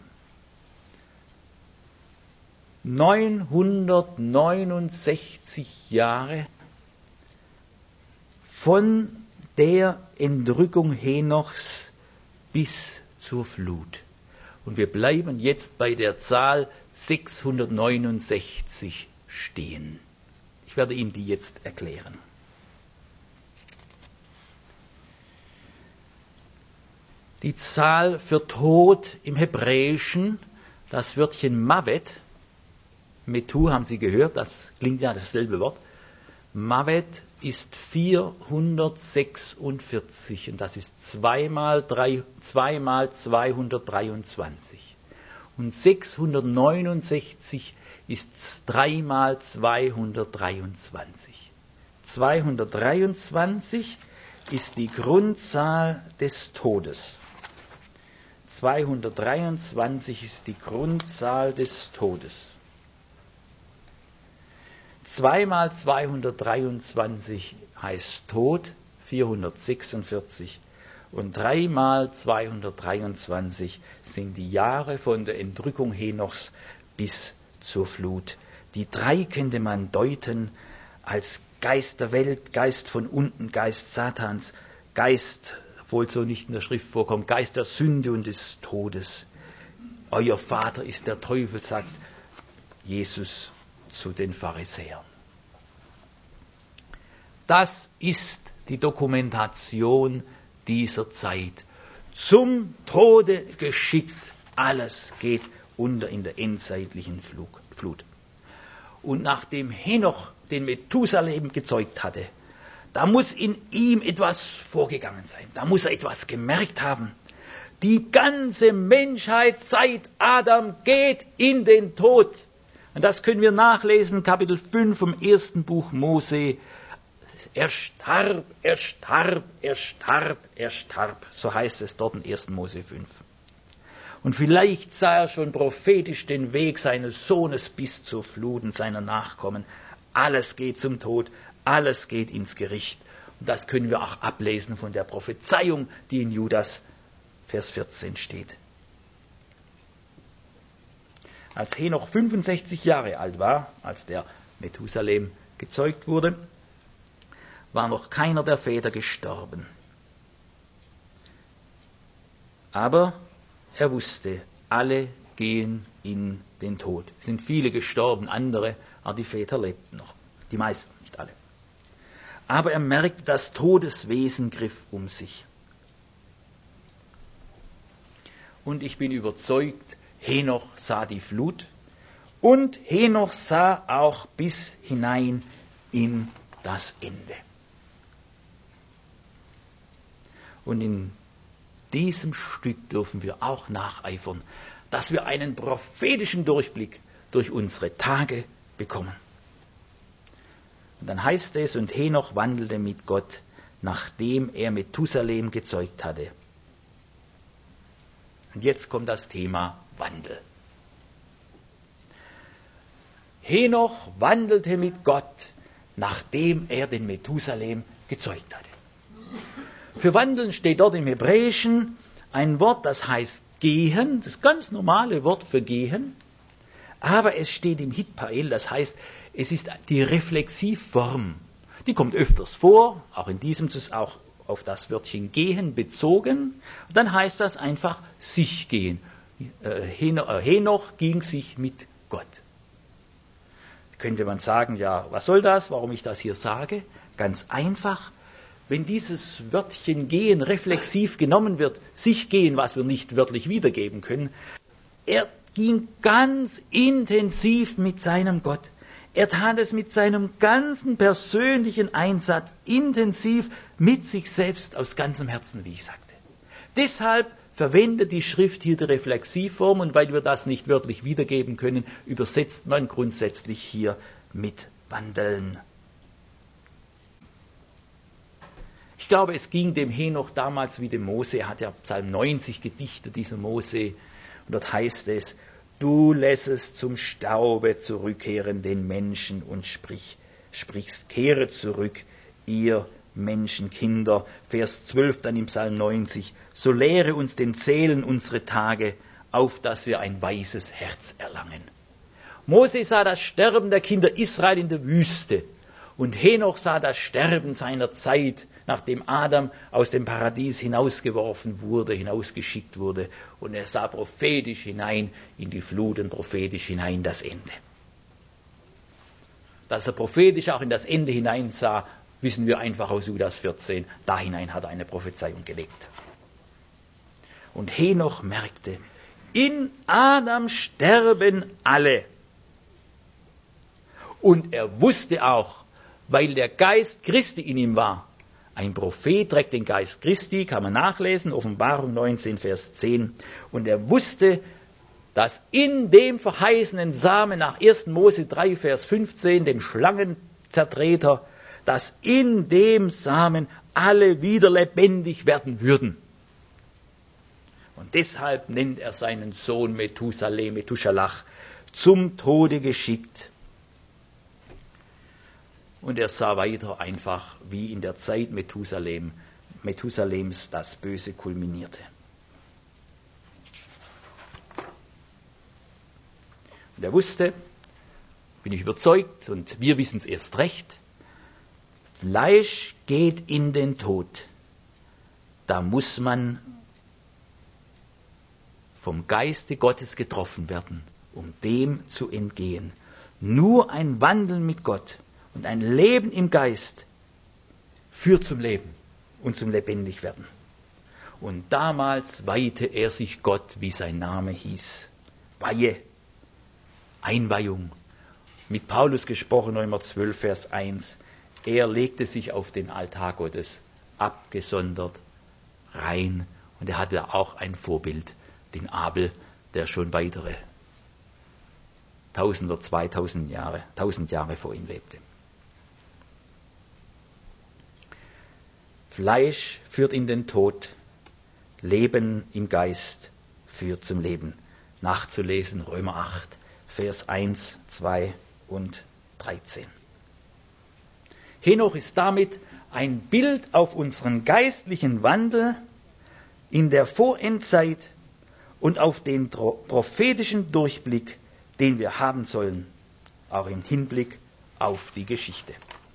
neunhundertneunundsechzig Jahre von der Entrückung Henochs bis zur Flut. Und wir bleiben jetzt bei der Zahl sechshundertneunundsechzig stehen. Ich werde Ihnen die jetzt erklären. Die Zahl für Tod im Hebräischen, das Wörtchen Mavet, Metu haben Sie gehört, das klingt ja dasselbe Wort. Mavet ist vierhundertsechsundvierzig und das ist zweimal zweihundertdreiundzwanzig. Und sechshundertneunundsechzig ist dreimal zweihundertdreiundzwanzig. zweihundertdreiundzwanzig ist die Grundzahl des Todes. zweihundertdreiundzwanzig ist die Grundzahl des Todes. zwei mal zweihundertdreiundzwanzig heißt Tod, vierhundertsechsundvierzig. Und drei mal zweihundertdreiundzwanzig sind die Jahre von der Entrückung Henochs bis zur Flut. Die drei könnte man deuten als Geist der Welt, Geist von unten, Geist Satans, Geist, obwohl so nicht in der Schrift vorkommt, Geist der Sünde und des Todes. Euer Vater ist der Teufel, sagt Jesus zu den Pharisäern. Das ist die Dokumentation dieser Zeit. Zum Tode geschickt, alles geht unter in der endzeitlichen Flut. Und nachdem Henoch den Methusalem gezeugt hatte, da muss in ihm etwas vorgegangen sein. Da muss er etwas gemerkt haben. Die ganze Menschheit seit Adam geht in den Tod. Und das können wir nachlesen, Kapitel fünf vom ersten Buch Mose. Er starb, er starb, er starb, er starb. So heißt es dort in ersten Mose fünf. Und vielleicht sah er schon prophetisch den Weg seines Sohnes bis zur Flut und seiner Nachkommen. Alles geht zum Tod, alles geht ins Gericht. Und das können wir auch ablesen von der Prophezeiung, die in Judas Vers vierzehn steht. Als Henoch fünfundsechzig Jahre alt war, als der Methusalem gezeugt wurde, war noch keiner der Väter gestorben. Aber er wusste, alle gehen in den Tod. Es sind viele gestorben, andere, aber die Väter lebten noch. Die meisten, nicht alle. Aber er merkte, das Todeswesen griff um sich. Und ich bin überzeugt, Henoch sah die Flut und Henoch sah auch bis hinein in das Ende. Und in diesem Stück dürfen wir auch nacheifern, dass wir einen prophetischen Durchblick durch unsere Tage bekommen. Und dann heißt es, und Henoch wandelte mit Gott, nachdem er Methusalem gezeugt hatte. Und jetzt kommt das Thema Wandel. Henoch wandelte mit Gott, nachdem er den Methusalem gezeugt hatte. Für wandeln steht dort im Hebräischen ein Wort, das heißt gehen, das ganz normale Wort für gehen, aber es steht im Hitpael, das heißt, es ist die Reflexivform. Die kommt öfters vor, auch in diesem, auch auf das Wörtchen gehen bezogen. Und dann heißt das einfach sich gehen. Henoch ging sich mit Gott. Könnte man sagen, ja, was soll das, warum ich das hier sage? Ganz einfach. Wenn dieses Wörtchen gehen reflexiv genommen wird, sich gehen, was wir nicht wörtlich wiedergeben können, er ging ganz intensiv mit seinem Gott. Er tat es mit seinem ganzen persönlichen Einsatz, intensiv mit sich selbst aus ganzem Herzen, wie ich sagte. Deshalb verwendet die Schrift hier die Reflexivform und weil wir das nicht wörtlich wiedergeben können, übersetzt man grundsätzlich hier mit wandeln. Ich glaube, es ging dem Henoch damals wie dem Mose. Er hat ja Psalm neunzig gedichtet, dieser Mose. Und dort heißt es, du lässest zum Staube zurückkehren den Menschen und sprich, sprichst, kehre zurück, ihr Menschenkinder. Vers zwölf dann im Psalm neunzig, so lehre uns dem Zählen unsere Tage, auf dass wir ein weises Herz erlangen. Mose sah das Sterben der Kinder Israel in der Wüste. Und Henoch sah das Sterben seiner Zeit, nachdem Adam aus dem Paradies hinausgeworfen wurde, hinausgeschickt wurde. Und er sah prophetisch hinein in die Flut und prophetisch hinein das Ende. Dass er prophetisch auch in das Ende hineinsah, wissen wir einfach aus Judas vierzehn. Da hinein hat er eine Prophezeiung gelegt. Und Henoch merkte, in Adam sterben alle. Und er wusste auch, weil der Geist Christi in ihm war. Ein Prophet trägt den Geist Christi, kann man nachlesen, Offenbarung neunzehn, Vers zehn. Und er wusste, dass in dem verheißenen Samen nach ersten Mose drei, Vers fünfzehn, dem Schlangenzertreter, dass in dem Samen alle wieder lebendig werden würden. Und deshalb nennt er seinen Sohn Methusalem, Methuschalach, zum Tode geschickt. Und er sah weiter einfach, wie in der Zeit Methusalem, Methusalems das Böse kulminierte. Und er wusste, bin ich überzeugt, und wir wissen es erst recht, Fleisch geht in den Tod. Da muss man vom Geiste Gottes getroffen werden, um dem zu entgehen. Nur ein Wandeln mit Gott und ein Leben im Geist führt zum Leben und zum Lebendigwerden. Und damals weihte er sich Gott, wie sein Name hieß. Weihe, Einweihung. Mit Paulus gesprochen, Römer zwölf, Vers eins. Er legte sich auf den Altar Gottes, abgesondert, rein. Und er hatte auch ein Vorbild, den Abel, der schon weitere tausend oder zweitausend Jahre, tausend Jahre vor ihm lebte. Fleisch führt in den Tod, Leben im Geist führt zum Leben. Nachzulesen, Römer acht, Vers eins, zwei und dreizehn. Henoch ist damit ein Bild auf unseren geistlichen Wandel in der Vorendzeit und auf den prophetischen Durchblick, den wir haben sollen, auch im Hinblick auf die Geschichte.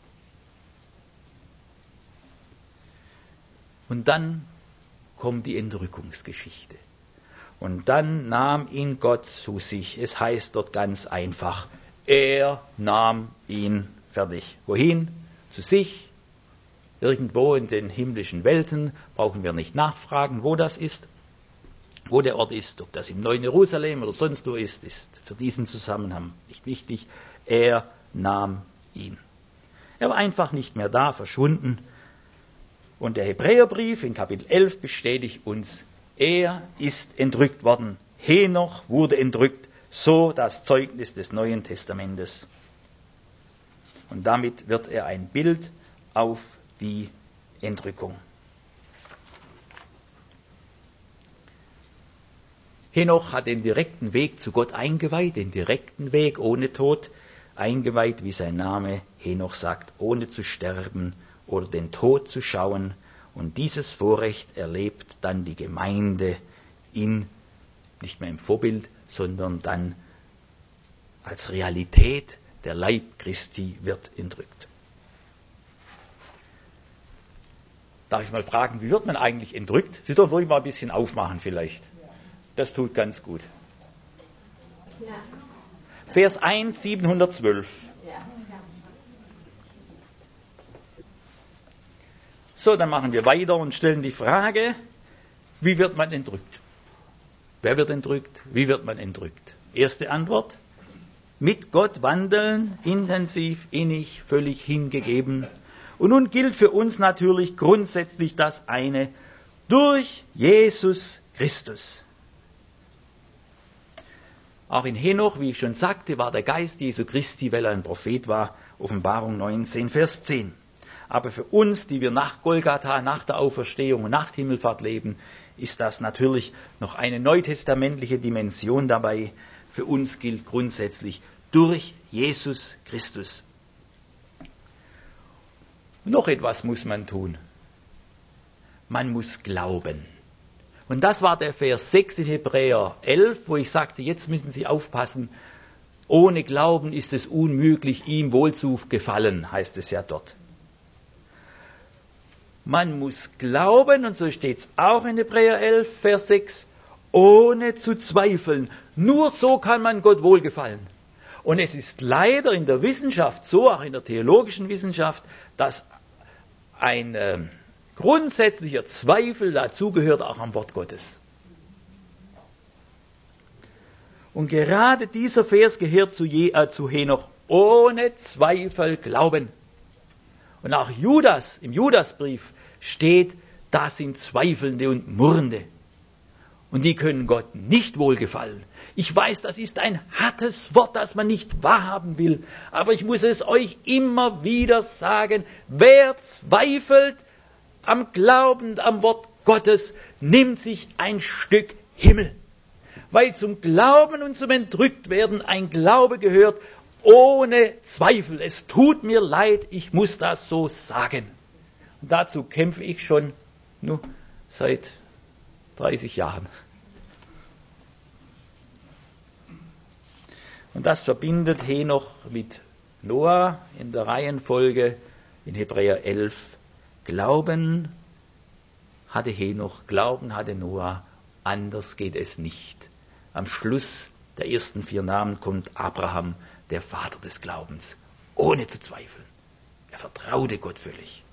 Und dann kommt die Entrückungsgeschichte. Und dann nahm ihn Gott zu sich. Es heißt dort ganz einfach, er nahm ihn fertig. Wohin? Zu sich. Irgendwo in den himmlischen Welten, brauchen wir nicht nachfragen, wo das ist. Wo der Ort ist, ob das im neuen Jerusalem oder sonst wo ist, ist für diesen Zusammenhang nicht wichtig. Er nahm ihn. Er war einfach nicht mehr da, verschwunden. Und der Hebräerbrief in Kapitel elf bestätigt uns, er ist entrückt worden. Henoch wurde entrückt, so das Zeugnis des Neuen Testamentes. Und damit wird er ein Bild auf die Entrückung. Henoch hat den direkten Weg zu Gott eingeweiht, den direkten Weg ohne Tod, eingeweiht, wie sein Name Henoch sagt, ohne zu sterben oder den Tod zu schauen. Und dieses Vorrecht erlebt dann die Gemeinde in, nicht mehr im Vorbild, sondern dann als Realität. Der Leib Christi wird entrückt. Darf ich mal fragen, wie wird man eigentlich entrückt? Sie dürfen ruhig mal ein bisschen aufmachen vielleicht. Das tut ganz gut. Ja. Vers eins, siebenhundertzwölf. Ja. So, dann machen wir weiter und stellen die Frage, wie wird man entrückt? Wer wird entrückt? Wie wird man entrückt? Erste Antwort, mit Gott wandeln, intensiv, innig, völlig hingegeben. Und nun gilt für uns natürlich grundsätzlich das eine, durch Jesus Christus. Auch in Henoch, wie ich schon sagte, war der Geist Jesu Christi, weil er ein Prophet war, Offenbarung neunzehn, Vers zehn. Aber für uns, die wir nach Golgatha, nach der Auferstehung und nach Himmelfahrt leben, ist das natürlich noch eine neutestamentliche Dimension dabei. Für uns gilt grundsätzlich durch Jesus Christus. Und noch etwas muss man tun. Man muss glauben. Und das war der Vers sechs in Hebräer elf, wo ich sagte, jetzt müssen Sie aufpassen. Ohne Glauben ist es unmöglich, ihm wohl zu gefallen, heißt es ja dort. Man muss glauben, und so steht es auch in Hebräer elf, Vers sechs, ohne zu zweifeln. Nur so kann man Gott wohlgefallen. Und es ist leider in der Wissenschaft so, auch in der theologischen Wissenschaft, dass ein äh, grundsätzlicher Zweifel dazugehört, auch am Wort Gottes. Und gerade dieser Vers gehört zu, Je, äh, zu Henoch. Ohne Zweifel glauben. Und auch Judas, im Judasbrief steht, da sind Zweifelnde und Murrende. Und die können Gott nicht wohlgefallen. Ich weiß, das ist ein hartes Wort, das man nicht wahrhaben will. Aber ich muss es euch immer wieder sagen. Wer zweifelt am Glauben, am Wort Gottes, nimmt sich ein Stück Himmel. Weil zum Glauben und zum Entrücktwerden ein Glaube gehört, ohne Zweifel. Es tut mir leid, ich muss das so sagen. Und dazu kämpfe ich schon nur seit dreißig Jahren. Und das verbindet Henoch mit Noah in der Reihenfolge in Hebräer elf. Glauben hatte Henoch, Glauben hatte Noah, anders geht es nicht. Am Schluss der ersten vier Namen kommt Abraham, der Vater des Glaubens, ohne zu zweifeln. Er vertraute Gott völlig.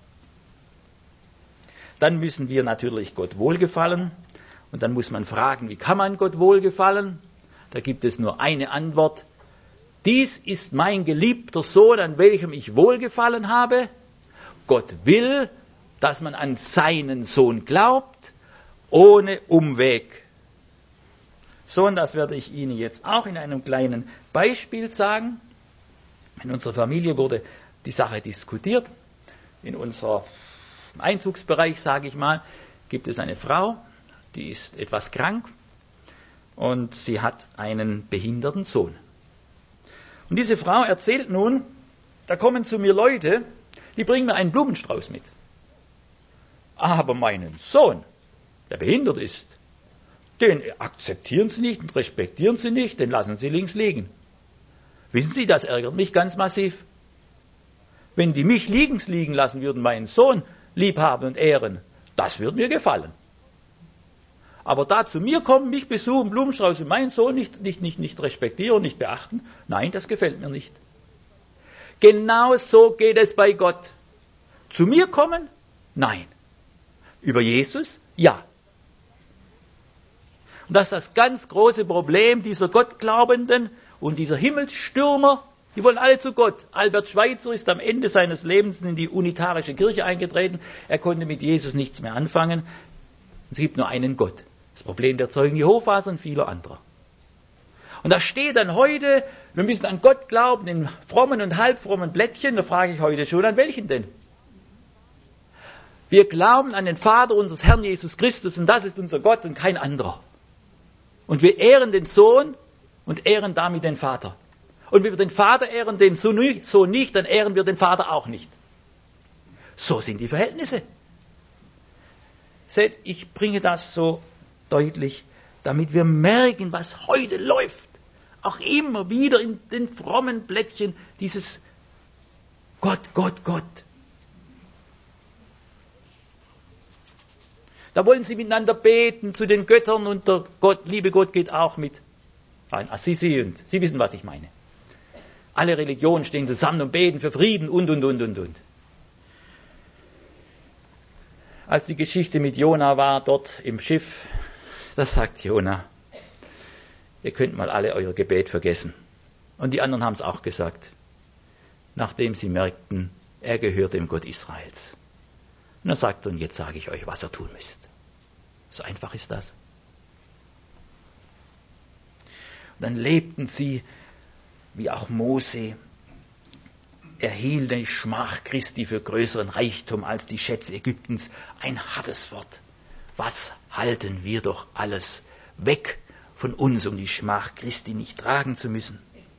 Dann müssen wir natürlich Gott wohlgefallen. Und dann muss man fragen, wie kann man Gott wohlgefallen? Da gibt es nur eine Antwort. Dies ist mein geliebter Sohn, an welchem ich wohlgefallen habe. Gott will, dass man an seinen Sohn glaubt, ohne Umweg. So, und das werde ich Ihnen jetzt auch in einem kleinen Beispiel sagen. In unserer Familie wurde die Sache diskutiert. In unserem Einzugsbereich, sage ich mal, gibt es eine Frau, die ist etwas krank und sie hat einen behinderten Sohn. Und diese Frau erzählt nun, da kommen zu mir Leute, die bringen mir einen Blumenstrauß mit. Aber meinen Sohn, der behindert ist, den akzeptieren Sie nicht und respektieren Sie nicht, den lassen Sie links liegen. Wissen Sie, das ärgert mich ganz massiv. Wenn die mich links liegen lassen würden, meinen Sohn liebhaben und ehren, das würde mir gefallen. Aber da zu mir kommen, mich besuchen, Blumenstrauß und meinen Sohn nicht, nicht, nicht, nicht respektieren, nicht beachten, nein, das gefällt mir nicht. Genau so geht es bei Gott. Zu mir kommen? Nein. Über Jesus? Ja. Und das ist das ganz große Problem dieser Gottglaubenden und dieser Himmelsstürmer. Die wollen alle zu Gott. Albert Schweitzer ist am Ende seines Lebens in die unitarische Kirche eingetreten. Er konnte mit Jesus nichts mehr anfangen. Es gibt nur einen Gott. Das Problem der Zeugen Jehovas und vieler anderer. Und da steht dann heute, wir müssen an Gott glauben, in frommen und halbfrommen Blättchen. Da frage ich heute schon, an welchen denn? Wir glauben an den Vater unseres Herrn Jesus Christus und das ist unser Gott und kein anderer. Und wir ehren den Sohn und ehren damit den Vater. Und wenn wir den Vater ehren, den Sohn nicht, dann ehren wir den Vater auch nicht. So sind die Verhältnisse. Seht, ich bringe das so deutlich, damit wir merken, was heute läuft. Auch immer wieder in den frommen Blättchen dieses Gott, Gott, Gott. Da wollen sie miteinander beten zu den Göttern und der Gott, liebe Gott geht auch mit. Ein Assisi und Sie wissen, was ich meine. Alle Religionen stehen zusammen und beten für Frieden und, und, und, und, und. Als die Geschichte mit Jona war, dort im Schiff, da sagt Jona, ihr könnt mal alle euer Gebet vergessen. Und die anderen haben es auch gesagt, nachdem sie merkten, er gehört dem Gott Israels. Und er sagt, und jetzt sage ich euch, was ihr tun müsst. So einfach ist das. Und dann lebten sie, wie auch Mose, er hielt die Schmach Christi für größeren Reichtum als die Schätze Ägyptens. Ein hartes Wort. Was halten wir doch alles weg von uns, um die Schmach Christi nicht tragen zu müssen?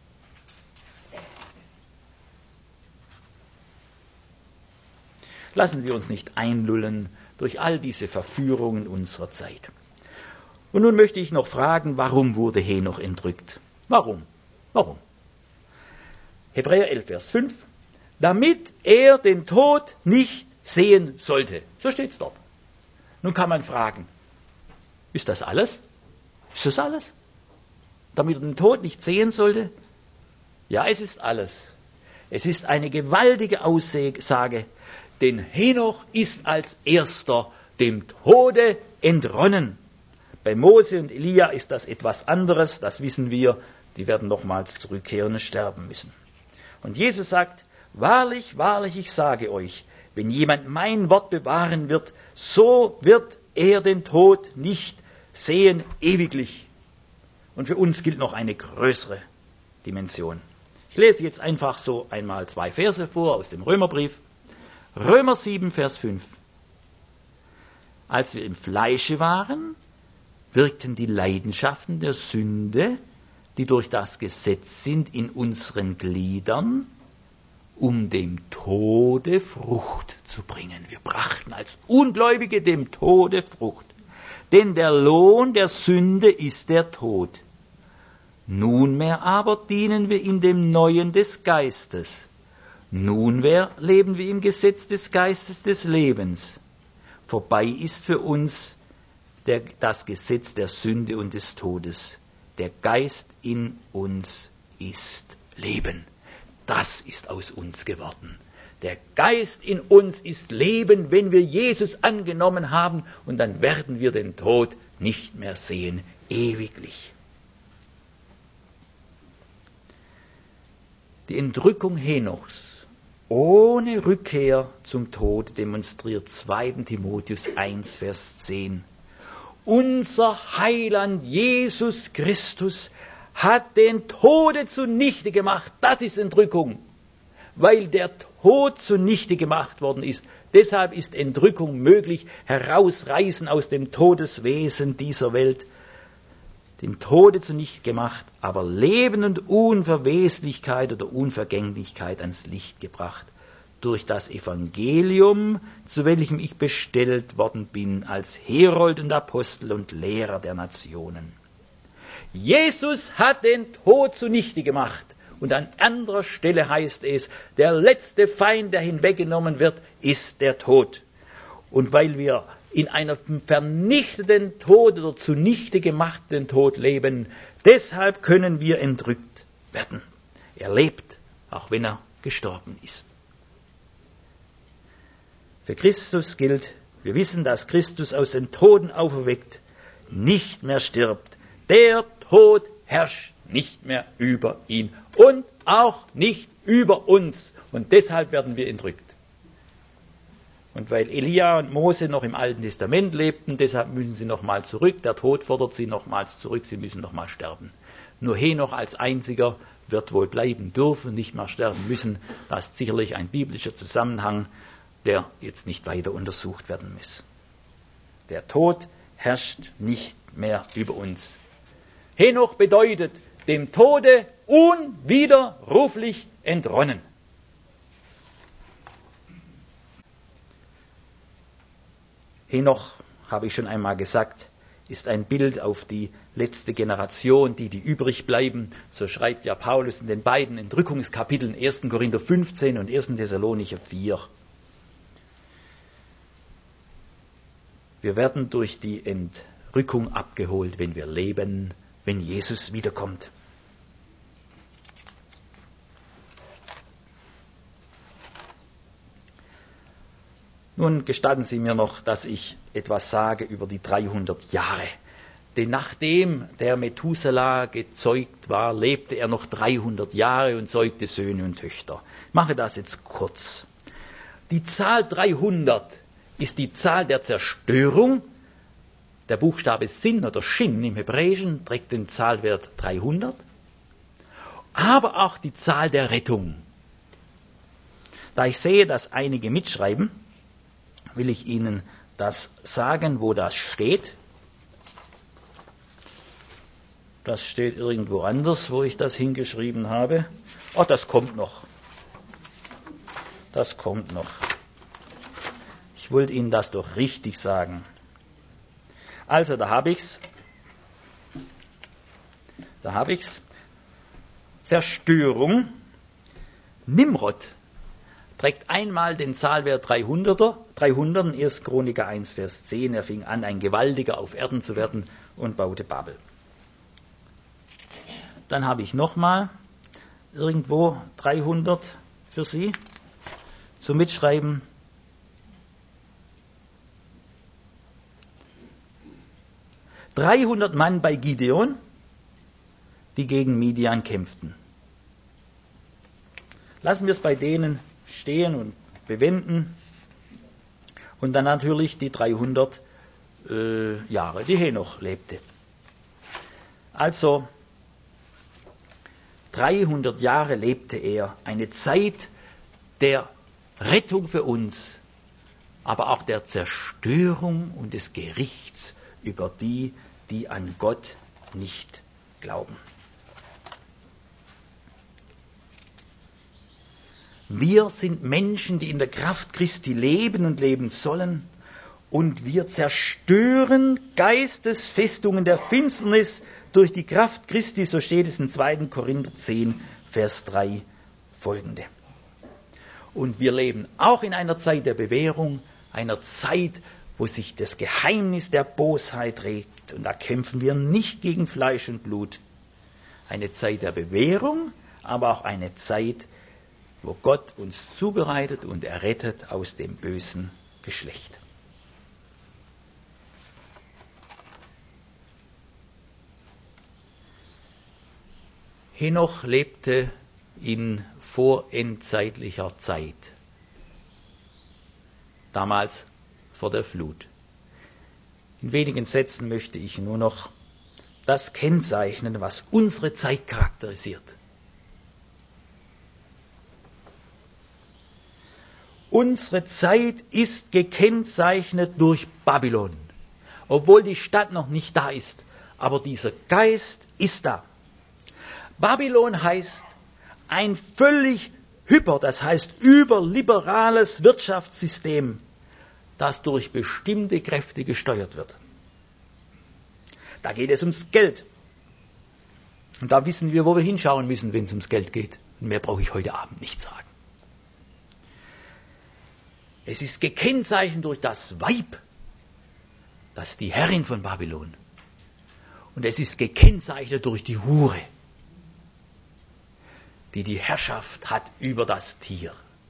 Lassen wir uns nicht einlullen durch all diese Verführungen unserer Zeit. Und nun möchte ich noch fragen, warum wurde Henoch entrückt? Warum? Warum? Hebräer elf, Vers fünf. Damit er den Tod nicht sehen sollte. So steht es dort. Nun kann man fragen, ist das alles? Ist das alles? Damit er den Tod nicht sehen sollte? Ja, es ist alles. Es ist eine gewaltige Aussage, denn Henoch ist als erster dem Tode entronnen. Bei Mose und Elia ist das etwas anderes, das wissen wir, die werden nochmals zurückkehren und sterben müssen. Und Jesus sagt, wahrlich, wahrlich, ich sage euch, wenn jemand mein Wort bewahren wird, so wird er den Tod nicht sehen ewiglich. Und für uns gilt noch eine größere Dimension. Ich lese jetzt einfach so einmal zwei Verse vor aus dem Römerbrief. Römer sieben, Vers fünf. Als wir im Fleische waren, wirkten die Leidenschaften der Sünde, die durch das Gesetz sind, in unseren Gliedern, um dem Tode Frucht zu bringen. Wir brachten als Ungläubige dem Tode Frucht. Denn der Lohn der Sünde ist der Tod. Nunmehr aber dienen wir in dem Neuen des Geistes. Nunmehr leben wir im Gesetz des Geistes des Lebens. Vorbei ist für uns der, das Gesetz der Sünde und des Todes. Der Geist in uns ist Leben. Das ist aus uns geworden. Der Geist in uns ist Leben, wenn wir Jesus angenommen haben, und dann werden wir den Tod nicht mehr sehen, ewiglich. Die Entrückung Henochs ohne Rückkehr zum Tod demonstriert zweiter Timotheus eins, Vers zehn. Unser Heiland Jesus Christus hat den Tode zunichte gemacht. Das ist Entrückung, weil der Tod zunichte gemacht worden ist. Deshalb ist Entrückung möglich, herausreißen aus dem Todeswesen dieser Welt. Den Tode zunichte gemacht, aber Leben und Unverweslichkeit oder Unvergänglichkeit ans Licht gebracht. Durch das Evangelium, zu welchem ich bestellt worden bin, als Herold und Apostel und Lehrer der Nationen. Jesus hat den Tod zunichte gemacht. Und an anderer Stelle heißt es, der letzte Feind, der hinweggenommen wird, ist der Tod. Und weil wir in einem vernichtenden Tod oder zunichte gemachten Tod leben, deshalb können wir entrückt werden. Er lebt, auch wenn er gestorben ist. Für Christus gilt, wir wissen, dass Christus aus den Toten auferweckt, nicht mehr stirbt. Der Tod herrscht nicht mehr über ihn und auch nicht über uns. Und deshalb werden wir entrückt. Und weil Elia und Mose noch im Alten Testament lebten, deshalb müssen sie nochmal zurück. Der Tod fordert sie nochmals zurück, sie müssen nochmal sterben. Nur Henoch als einziger wird wohl bleiben dürfen, nicht mehr sterben müssen. Das ist sicherlich ein biblischer Zusammenhang, der jetzt nicht weiter untersucht werden muss. Der Tod herrscht nicht mehr über uns. Henoch bedeutet, dem Tode unwiderruflich entronnen. Henoch, habe ich schon einmal gesagt, ist ein Bild auf die letzte Generation, die, die übrig bleiben. So schreibt ja Paulus in den beiden Entrückungskapiteln erster Korinther fünfzehn und erster Thessalonicher vier. Wir werden durch die Entrückung abgeholt, wenn wir leben, wenn Jesus wiederkommt. Nun gestatten Sie mir noch, dass ich etwas sage über die dreihundert Jahre. Denn nachdem der Methuselah gezeugt war, lebte er noch dreihundert Jahre und zeugte Söhne und Töchter. Ich mache das jetzt kurz. Die Zahl dreihundert ist die Zahl der Zerstörung. Der Buchstabe Sin oder Shin im Hebräischen trägt den Zahlwert dreihundert. Aber auch die Zahl der Rettung. Da ich sehe, dass einige mitschreiben, will ich Ihnen das sagen, wo das steht. Das steht irgendwo anders, wo ich das hingeschrieben habe. Oh, das kommt noch. Das kommt noch. Ich wollte Ihnen das doch richtig sagen. Also, da habe ich's. Da habe ich's. Zerstörung. Nimrod trägt einmal den Zahlwert dreihunderter, dreihundert in erster Chroniker eins, Vers zehn. Er fing an, ein Gewaltiger auf Erden zu werden und baute Babel. Dann habe ich nochmal irgendwo dreihundert für Sie zum Mitschreiben. dreihundert Mann bei Gideon, die gegen Midian kämpften. Lassen wir es bei denen stehen und bewenden. Und dann natürlich die dreihundert äh, Jahre, die Henoch lebte. Also dreihundert Jahre lebte er, eine Zeit der Rettung für uns, aber auch der Zerstörung und des Gerichts über die, die an Gott nicht glauben. Wir sind Menschen, die in der Kraft Christi leben und leben sollen, und wir zerstören Geistesfestungen der Finsternis durch die Kraft Christi, so steht es in zweiter Korinther zehn, Vers drei folgende. Und wir leben auch in einer Zeit der Bewährung, einer Zeit, wo sich das Geheimnis der Bosheit regt, und da kämpfen wir nicht gegen Fleisch und Blut. Eine Zeit der Bewährung, aber auch eine Zeit, wo Gott uns zubereitet und errettet aus dem bösen Geschlecht. Henoch lebte in vorendzeitlicher Zeit, damals vor der Flut. In wenigen Sätzen möchte ich nur noch das kennzeichnen, was unsere Zeit charakterisiert. Unsere Zeit ist gekennzeichnet durch Babylon, obwohl die Stadt noch nicht da ist, aber dieser Geist ist da. Babylon heißt ein völlig hyper, das heißt überliberales Wirtschaftssystem, das durch bestimmte Kräfte gesteuert wird. Da geht es ums Geld. Und da wissen wir, wo wir hinschauen müssen, wenn es ums Geld geht. Und mehr brauche ich heute Abend nicht sagen. Es ist gekennzeichnet durch das Weib, das ist die Herrin von Babylon. Und es ist gekennzeichnet durch die Hure, die die Herrschaft hat über das Tier.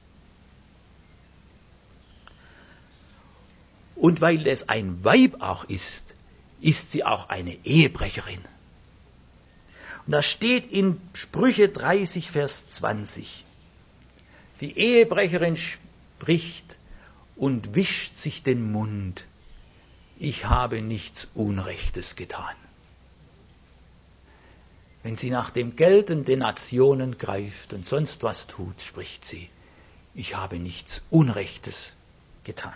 Und weil es ein Weib auch ist, ist sie auch eine Ehebrecherin. Und das steht in Sprüche dreißig, Vers zwanzig. Die Ehebrecherin spricht und wischt sich den Mund: Ich habe nichts Unrechtes getan. Wenn sie nach dem Geld der Nationen greift und sonst was tut, spricht sie: Ich habe nichts Unrechtes getan.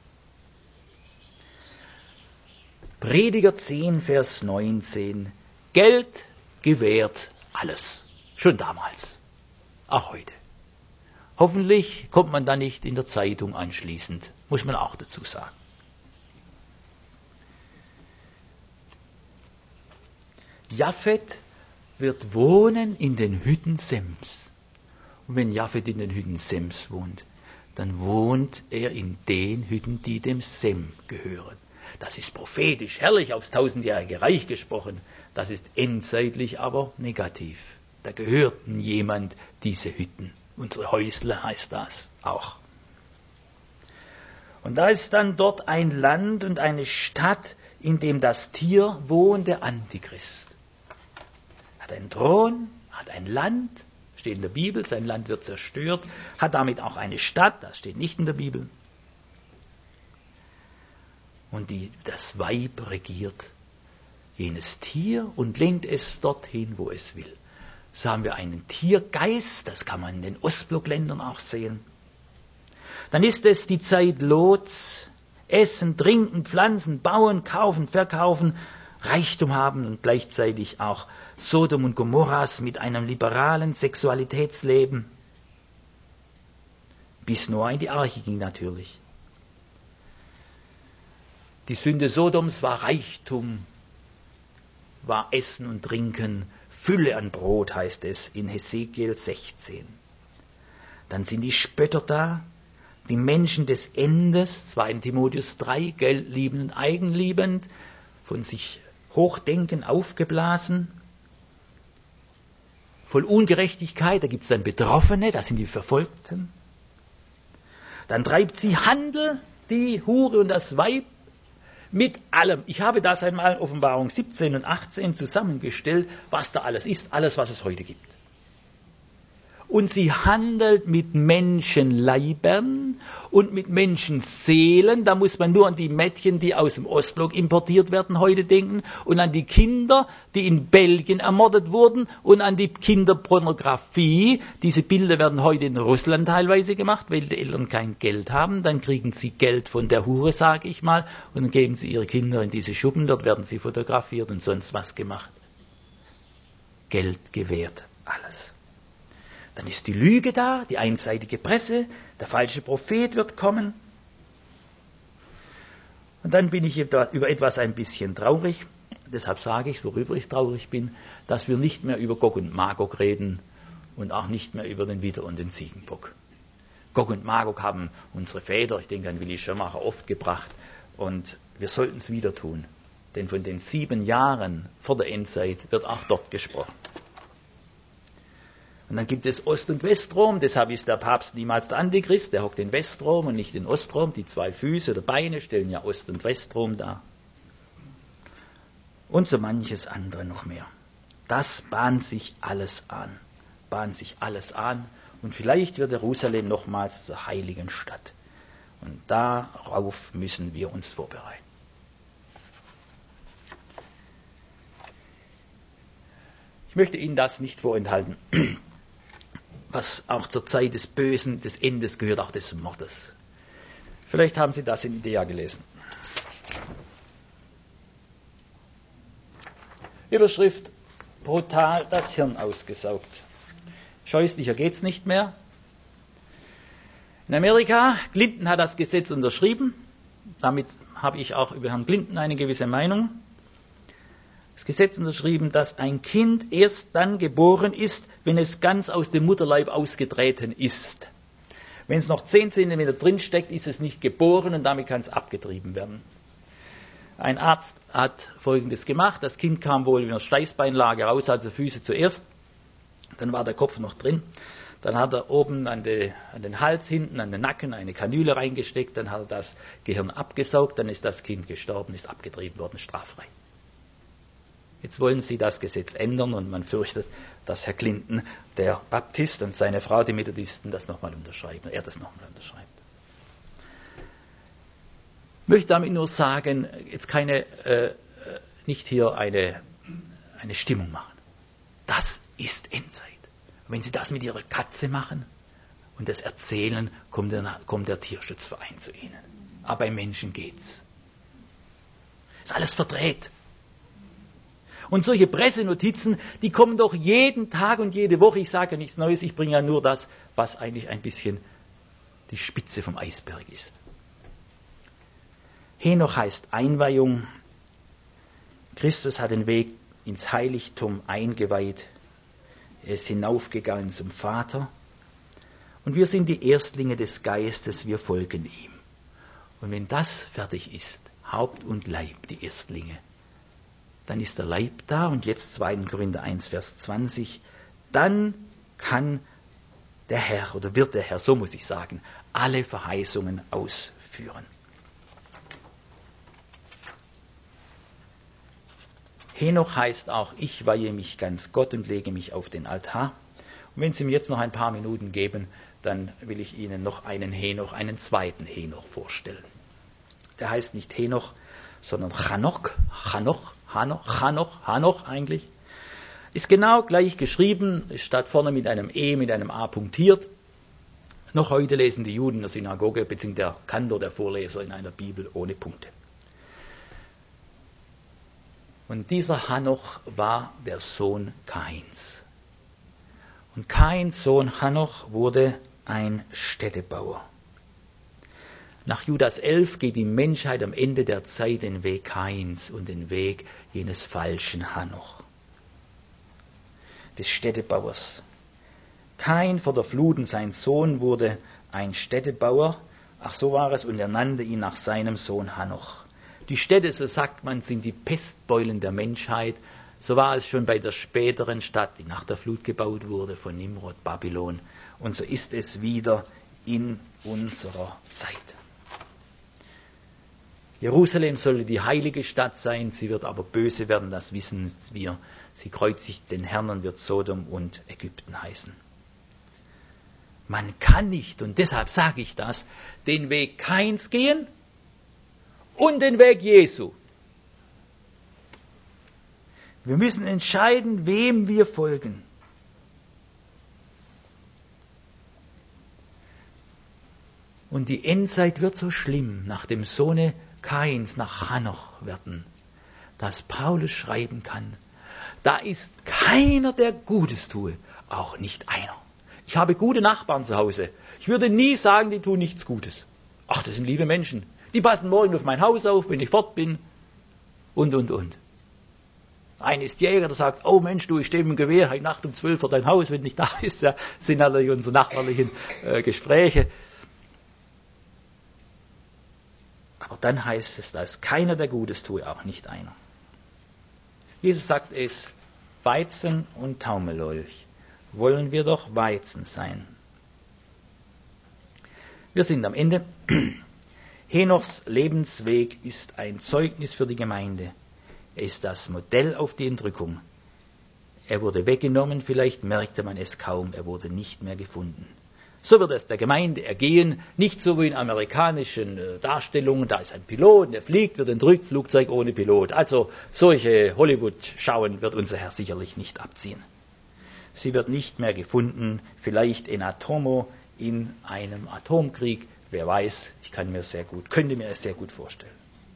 Prediger zehn, Vers neunzehn. Geld gewährt alles. Schon damals. Auch heute. Hoffentlich kommt man da nicht in der Zeitung anschließend. Muss man auch dazu sagen. Japhet wird wohnen in den Hütten Sems. Und wenn Japhet in den Hütten Sems wohnt, dann wohnt er in den Hütten, die dem Sem gehören. Das ist prophetisch, herrlich aufs tausendjährige Reich gesprochen. Das ist endzeitlich aber negativ. Da gehörten jemand diese Hütten. Unsere Häusle heißt das auch. Und da ist dann dort ein Land und eine Stadt, in dem das Tier wohnt, der Antichrist. Hat einen Thron, hat ein Land, steht in der Bibel, sein Land wird zerstört, hat damit auch eine Stadt, das steht nicht in der Bibel. Und die, das Weib regiert jenes Tier und lenkt es dorthin, wo es will. So haben wir einen Tiergeist, das kann man in den Ostblockländern auch sehen. Dann ist es die Zeit Lots, essen, trinken, pflanzen, bauen, kaufen, verkaufen, Reichtum haben und gleichzeitig auch Sodom und Gomorras mit einem liberalen Sexualitätsleben. Bis Noah in die Arche ging natürlich. Die Sünde Sodoms war Reichtum, war Essen und Trinken, Fülle an Brot, heißt es in Hesekiel sechzehn. Dann sind die Spötter da, die Menschen des Endes, zweiter Timotheus drei, geldliebend, eigenliebend, von sich hochdenken, aufgeblasen, voll Ungerechtigkeit, da gibt es dann Betroffene, das sind die Verfolgten. Dann treibt sie Handel, die Hure und das Weib, mit allem. Ich habe das einmal in Offenbarung siebzehn und achtzehn zusammengestellt, was da alles ist, alles, was es heute gibt. Und sie handelt mit Menschenleibern und mit Menschenseelen. Da muss man nur an die Mädchen, die aus dem Ostblock importiert werden, heute denken. Und an die Kinder, die in Belgien ermordet wurden. Und an die Kinderpornografie. Diese Bilder werden heute in Russland teilweise gemacht, weil die Eltern kein Geld haben. Dann kriegen sie Geld von der Hure, sage ich mal. Und dann geben sie ihre Kinder in diese Schuppen. Dort werden sie fotografiert und sonst was gemacht. Geld gewährt alles. Dann ist die Lüge da, die einseitige Presse, der falsche Prophet wird kommen. Und dann bin ich über etwas ein bisschen traurig. Deshalb sage ich, worüber ich traurig bin, dass wir nicht mehr über Gog und Magog reden und auch nicht mehr über den Widder und den Ziegenbock. Gog und Magog haben unsere Väter, ich denke an Willi Schirmacher, oft gebracht. Und wir sollten es wieder tun. Denn von den sieben Jahren vor der Endzeit wird auch dort gesprochen. Und dann gibt es Ost- und Westrom, deshalb ist der Papst niemals der Antichrist, der hockt in Westrom und nicht in Ostrom. Die zwei Füße oder Beine stellen ja Ost- und Westrom dar. Und so manches andere noch mehr. Das bahnt sich alles an, bahnt sich alles an und vielleicht wird Jerusalem nochmals zur heiligen Stadt. Und darauf müssen wir uns vorbereiten. Ich möchte Ihnen das nicht vorenthalten. Was auch zur Zeit des Bösen, des Endes gehört, auch des Mordes. Vielleicht haben Sie das in Idea gelesen. Überschrift: brutal das Hirn ausgesaugt. Scheußlicher geht's nicht mehr. In Amerika, Clinton hat das Gesetz unterschrieben. Damit habe ich auch über Herrn Clinton eine gewisse Meinung. Das Gesetz unterschrieben, dass ein Kind erst dann geboren ist, wenn es ganz aus dem Mutterleib ausgetreten ist. Wenn es noch zehn Zentimeter drin steckt, ist es nicht geboren und damit kann es abgetrieben werden. Ein Arzt hat Folgendes gemacht. Das Kind kam wohl in der Steißbeinlage raus, also Füße zuerst. Dann war der Kopf noch drin. Dann hat er oben an, die, an den Hals, hinten an den Nacken eine Kanüle reingesteckt. Dann hat er das Gehirn abgesaugt. Dann ist das Kind gestorben, ist abgetrieben worden, straffrei. Jetzt wollen sie das Gesetz ändern und man fürchtet, dass Herr Clinton, der Baptist, und seine Frau, die Methodisten, das nochmal unterschreiben, er das nochmal unterschreibt. Ich möchte damit nur sagen, jetzt keine, äh, nicht hier eine, eine Stimmung machen. Das ist Endzeit. Und wenn Sie das mit Ihrer Katze machen und das erzählen, kommt der, kommt der Tierschutzverein zu Ihnen. Aber bei Menschen geht's. Ist alles verdreht. Und solche Pressenotizen, die kommen doch jeden Tag und jede Woche. Ich sage ja nichts Neues, ich bringe ja nur das, was eigentlich ein bisschen die Spitze vom Eisberg ist. Henoch heißt Einweihung. Christus hat den Weg ins Heiligtum eingeweiht. Er ist hinaufgegangen zum Vater. Und wir sind die Erstlinge des Geistes, wir folgen ihm. Und wenn das fertig ist, Haupt und Leib, die Erstlinge, dann ist der Leib da, und jetzt zweiter Korinther eins, Vers zwanzig, dann kann der Herr, oder wird der Herr, so muss ich sagen, alle Verheißungen ausführen. Henoch heißt auch, ich weihe mich ganz Gott und lege mich auf den Altar. Und wenn Sie mir jetzt noch ein paar Minuten geben, dann will ich Ihnen noch einen Henoch, einen zweiten Henoch vorstellen. Der heißt nicht Henoch, sondern Chanoch, Chanoch, Hanoch, Chanoch, Hanoch eigentlich. Ist genau gleich geschrieben, statt vorne mit einem E, mit einem A punktiert. Noch heute lesen die Juden in der Synagoge, beziehungsweise der Kantor, der Vorleser in einer Bibel ohne Punkte. Und dieser Hanoch war der Sohn Kains. Und Kains Sohn Hanoch wurde ein Städtebauer. Nach Judas elf geht die Menschheit am Ende der Zeit den Weg Kains und den Weg jenes falschen Hanoch. des Städtebauers. Kain vor der Flut und sein Sohn wurde ein Städtebauer. Ach, so war es, und er nannte ihn nach seinem Sohn Hanoch. Die Städte, so sagt man, sind die Pestbeulen der Menschheit. So war es schon bei der späteren Stadt, die nach der Flut gebaut wurde, von Nimrod, Babylon. Und so ist es wieder in unserer Zeit. Jerusalem solle die heilige Stadt sein, sie wird aber böse werden, das wissen wir. Sie kreuzigt den Herrn und wird Sodom und Ägypten heißen. Man kann nicht, und deshalb sage ich das, den Weg Kains gehen und den Weg Jesu. Wir müssen entscheiden, wem wir folgen. Und die Endzeit wird so schlimm, nach dem Sohne Kains, nach Hanoch werden, dass Paulus schreiben kann, da ist keiner, der Gutes tue, auch nicht einer. Ich habe gute Nachbarn zu Hause. Ich würde nie sagen, die tun nichts Gutes. Ach, das sind liebe Menschen. Die passen morgen auf mein Haus auf, wenn ich fort bin. Und, und, und. Einer ist Jäger, der sagt, oh Mensch, du, ich stehe mit dem Gewehr heute Nacht um zwölf vor dein Haus, wenn nicht da ist. Ja, sind natürlich unsere nachbarlichen äh, Gespräche. Aber dann heißt es, da ist keiner, der Gutes tue, auch nicht einer. Jesus sagt es, Weizen und Taumellolch. Wollen wir doch Weizen sein. Wir sind am Ende. Henochs Lebensweg ist ein Zeugnis für die Gemeinde. Er ist das Modell auf die Entrückung. Er wurde weggenommen, vielleicht merkte man es kaum, er wurde nicht mehr gefunden. So wird es der Gemeinde ergehen, nicht so wie in amerikanischen äh, Darstellungen, da ist ein Pilot, der fliegt, wird entrückt, Flugzeug ohne Pilot. Also solche Hollywood-Schauen wird unser Herr sicherlich nicht abziehen. Sie wird nicht mehr gefunden, vielleicht in Atomo, in einem Atomkrieg, wer weiß, ich kann mir sehr gut, könnte mir es sehr gut vorstellen.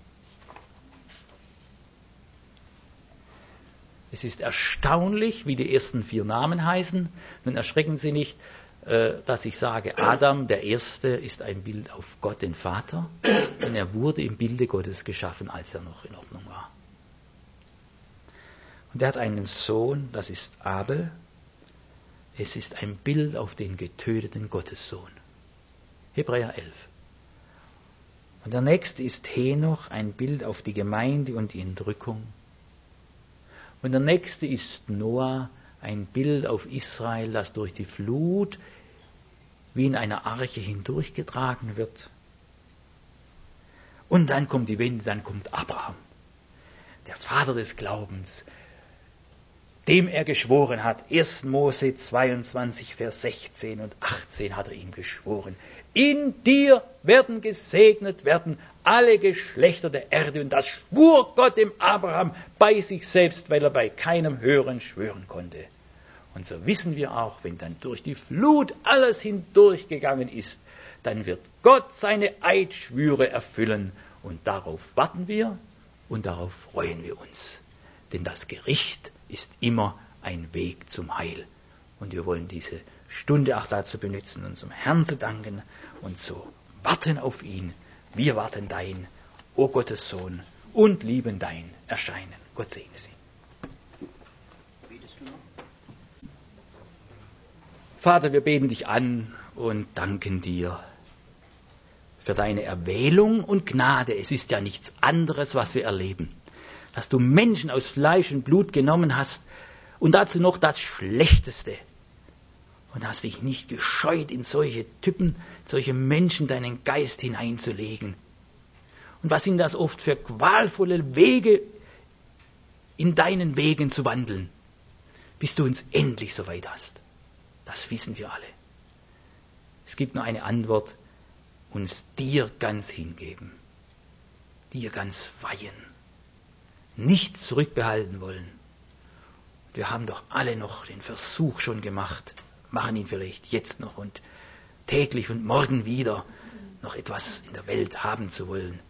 Es ist erstaunlich, wie die ersten vier Namen heißen. Nun erschrecken Sie nicht, dass ich sage, Adam, der Erste, ist ein Bild auf Gott, den Vater, denn er wurde im Bilde Gottes geschaffen, als er noch in Ordnung war. Und er hat einen Sohn, das ist Abel. Es ist ein Bild auf den getöteten Gottessohn. Hebräer elf. Und der nächste ist Henoch, ein Bild auf die Gemeinde und die Entrückung. Und der nächste ist Noah, ein Bild auf Israel, das durch die Flut wie in einer Arche hindurchgetragen wird. Und dann kommt die Wende, dann kommt Abraham, der Vater des Glaubens, dem er geschworen hat. erster Mose zweiundzwanzig, Vers sechzehn und achtzehn hat er ihm geschworen. In dir werden gesegnet werden alle Geschlechter der Erde. Und das schwur Gott dem Abraham bei sich selbst, weil er bei keinem Höheren schwören konnte. Und so wissen wir auch, wenn dann durch die Flut alles hindurchgegangen ist, dann wird Gott seine Eidschwüre erfüllen. Und darauf warten wir und darauf freuen wir uns. Denn das Gericht ist immer ein Weg zum Heil. Und wir wollen diese Stunde auch dazu benutzen, unserem Herrn zu danken und zu warten auf ihn. Wir warten dein, o Gottes Sohn, und lieben dein Erscheinen. Gott segne Sie. Vater, wir beten dich an und danken dir für deine Erwählung und Gnade. Es ist ja nichts anderes, was wir erleben. Dass du Menschen aus Fleisch und Blut genommen hast und dazu noch das Schlechteste. Und hast dich nicht gescheut, in solche Typen, solche Menschen deinen Geist hineinzulegen. Und was sind das oft für qualvolle Wege, in deinen Wegen zu wandeln, bis du uns endlich so weit hast. Das wissen wir alle. Es gibt nur eine Antwort, uns dir ganz hingeben, dir ganz weihen, nichts zurückbehalten wollen. Wir haben doch alle noch den Versuch schon gemacht, machen ihn vielleicht jetzt noch und täglich und morgen wieder noch etwas in der Welt haben zu wollen.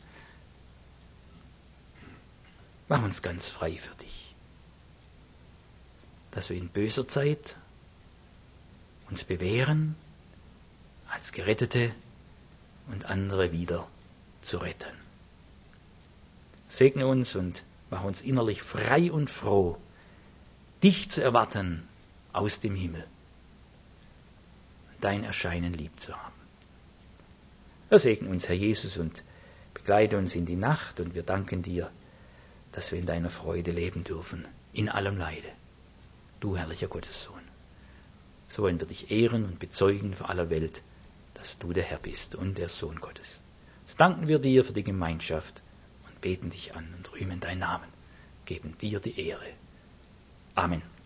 Mach uns ganz frei für dich, dass wir in böser Zeit uns bewähren als Gerettete und andere wieder zu retten. Segne uns und mach uns innerlich frei und froh, dich zu erwarten aus dem Himmel, dein Erscheinen lieb zu haben. Er segne uns, Herr Jesus, und begleite uns in die Nacht, und wir danken dir, dass wir in deiner Freude leben dürfen, in allem Leide. Du, herrlicher Gottessohn. So wollen wir dich ehren und bezeugen vor aller Welt, dass du der Herr bist und der Sohn Gottes. Jetzt danken wir dir für die Gemeinschaft und beten dich an und rühmen deinen Namen, geben dir die Ehre. Amen.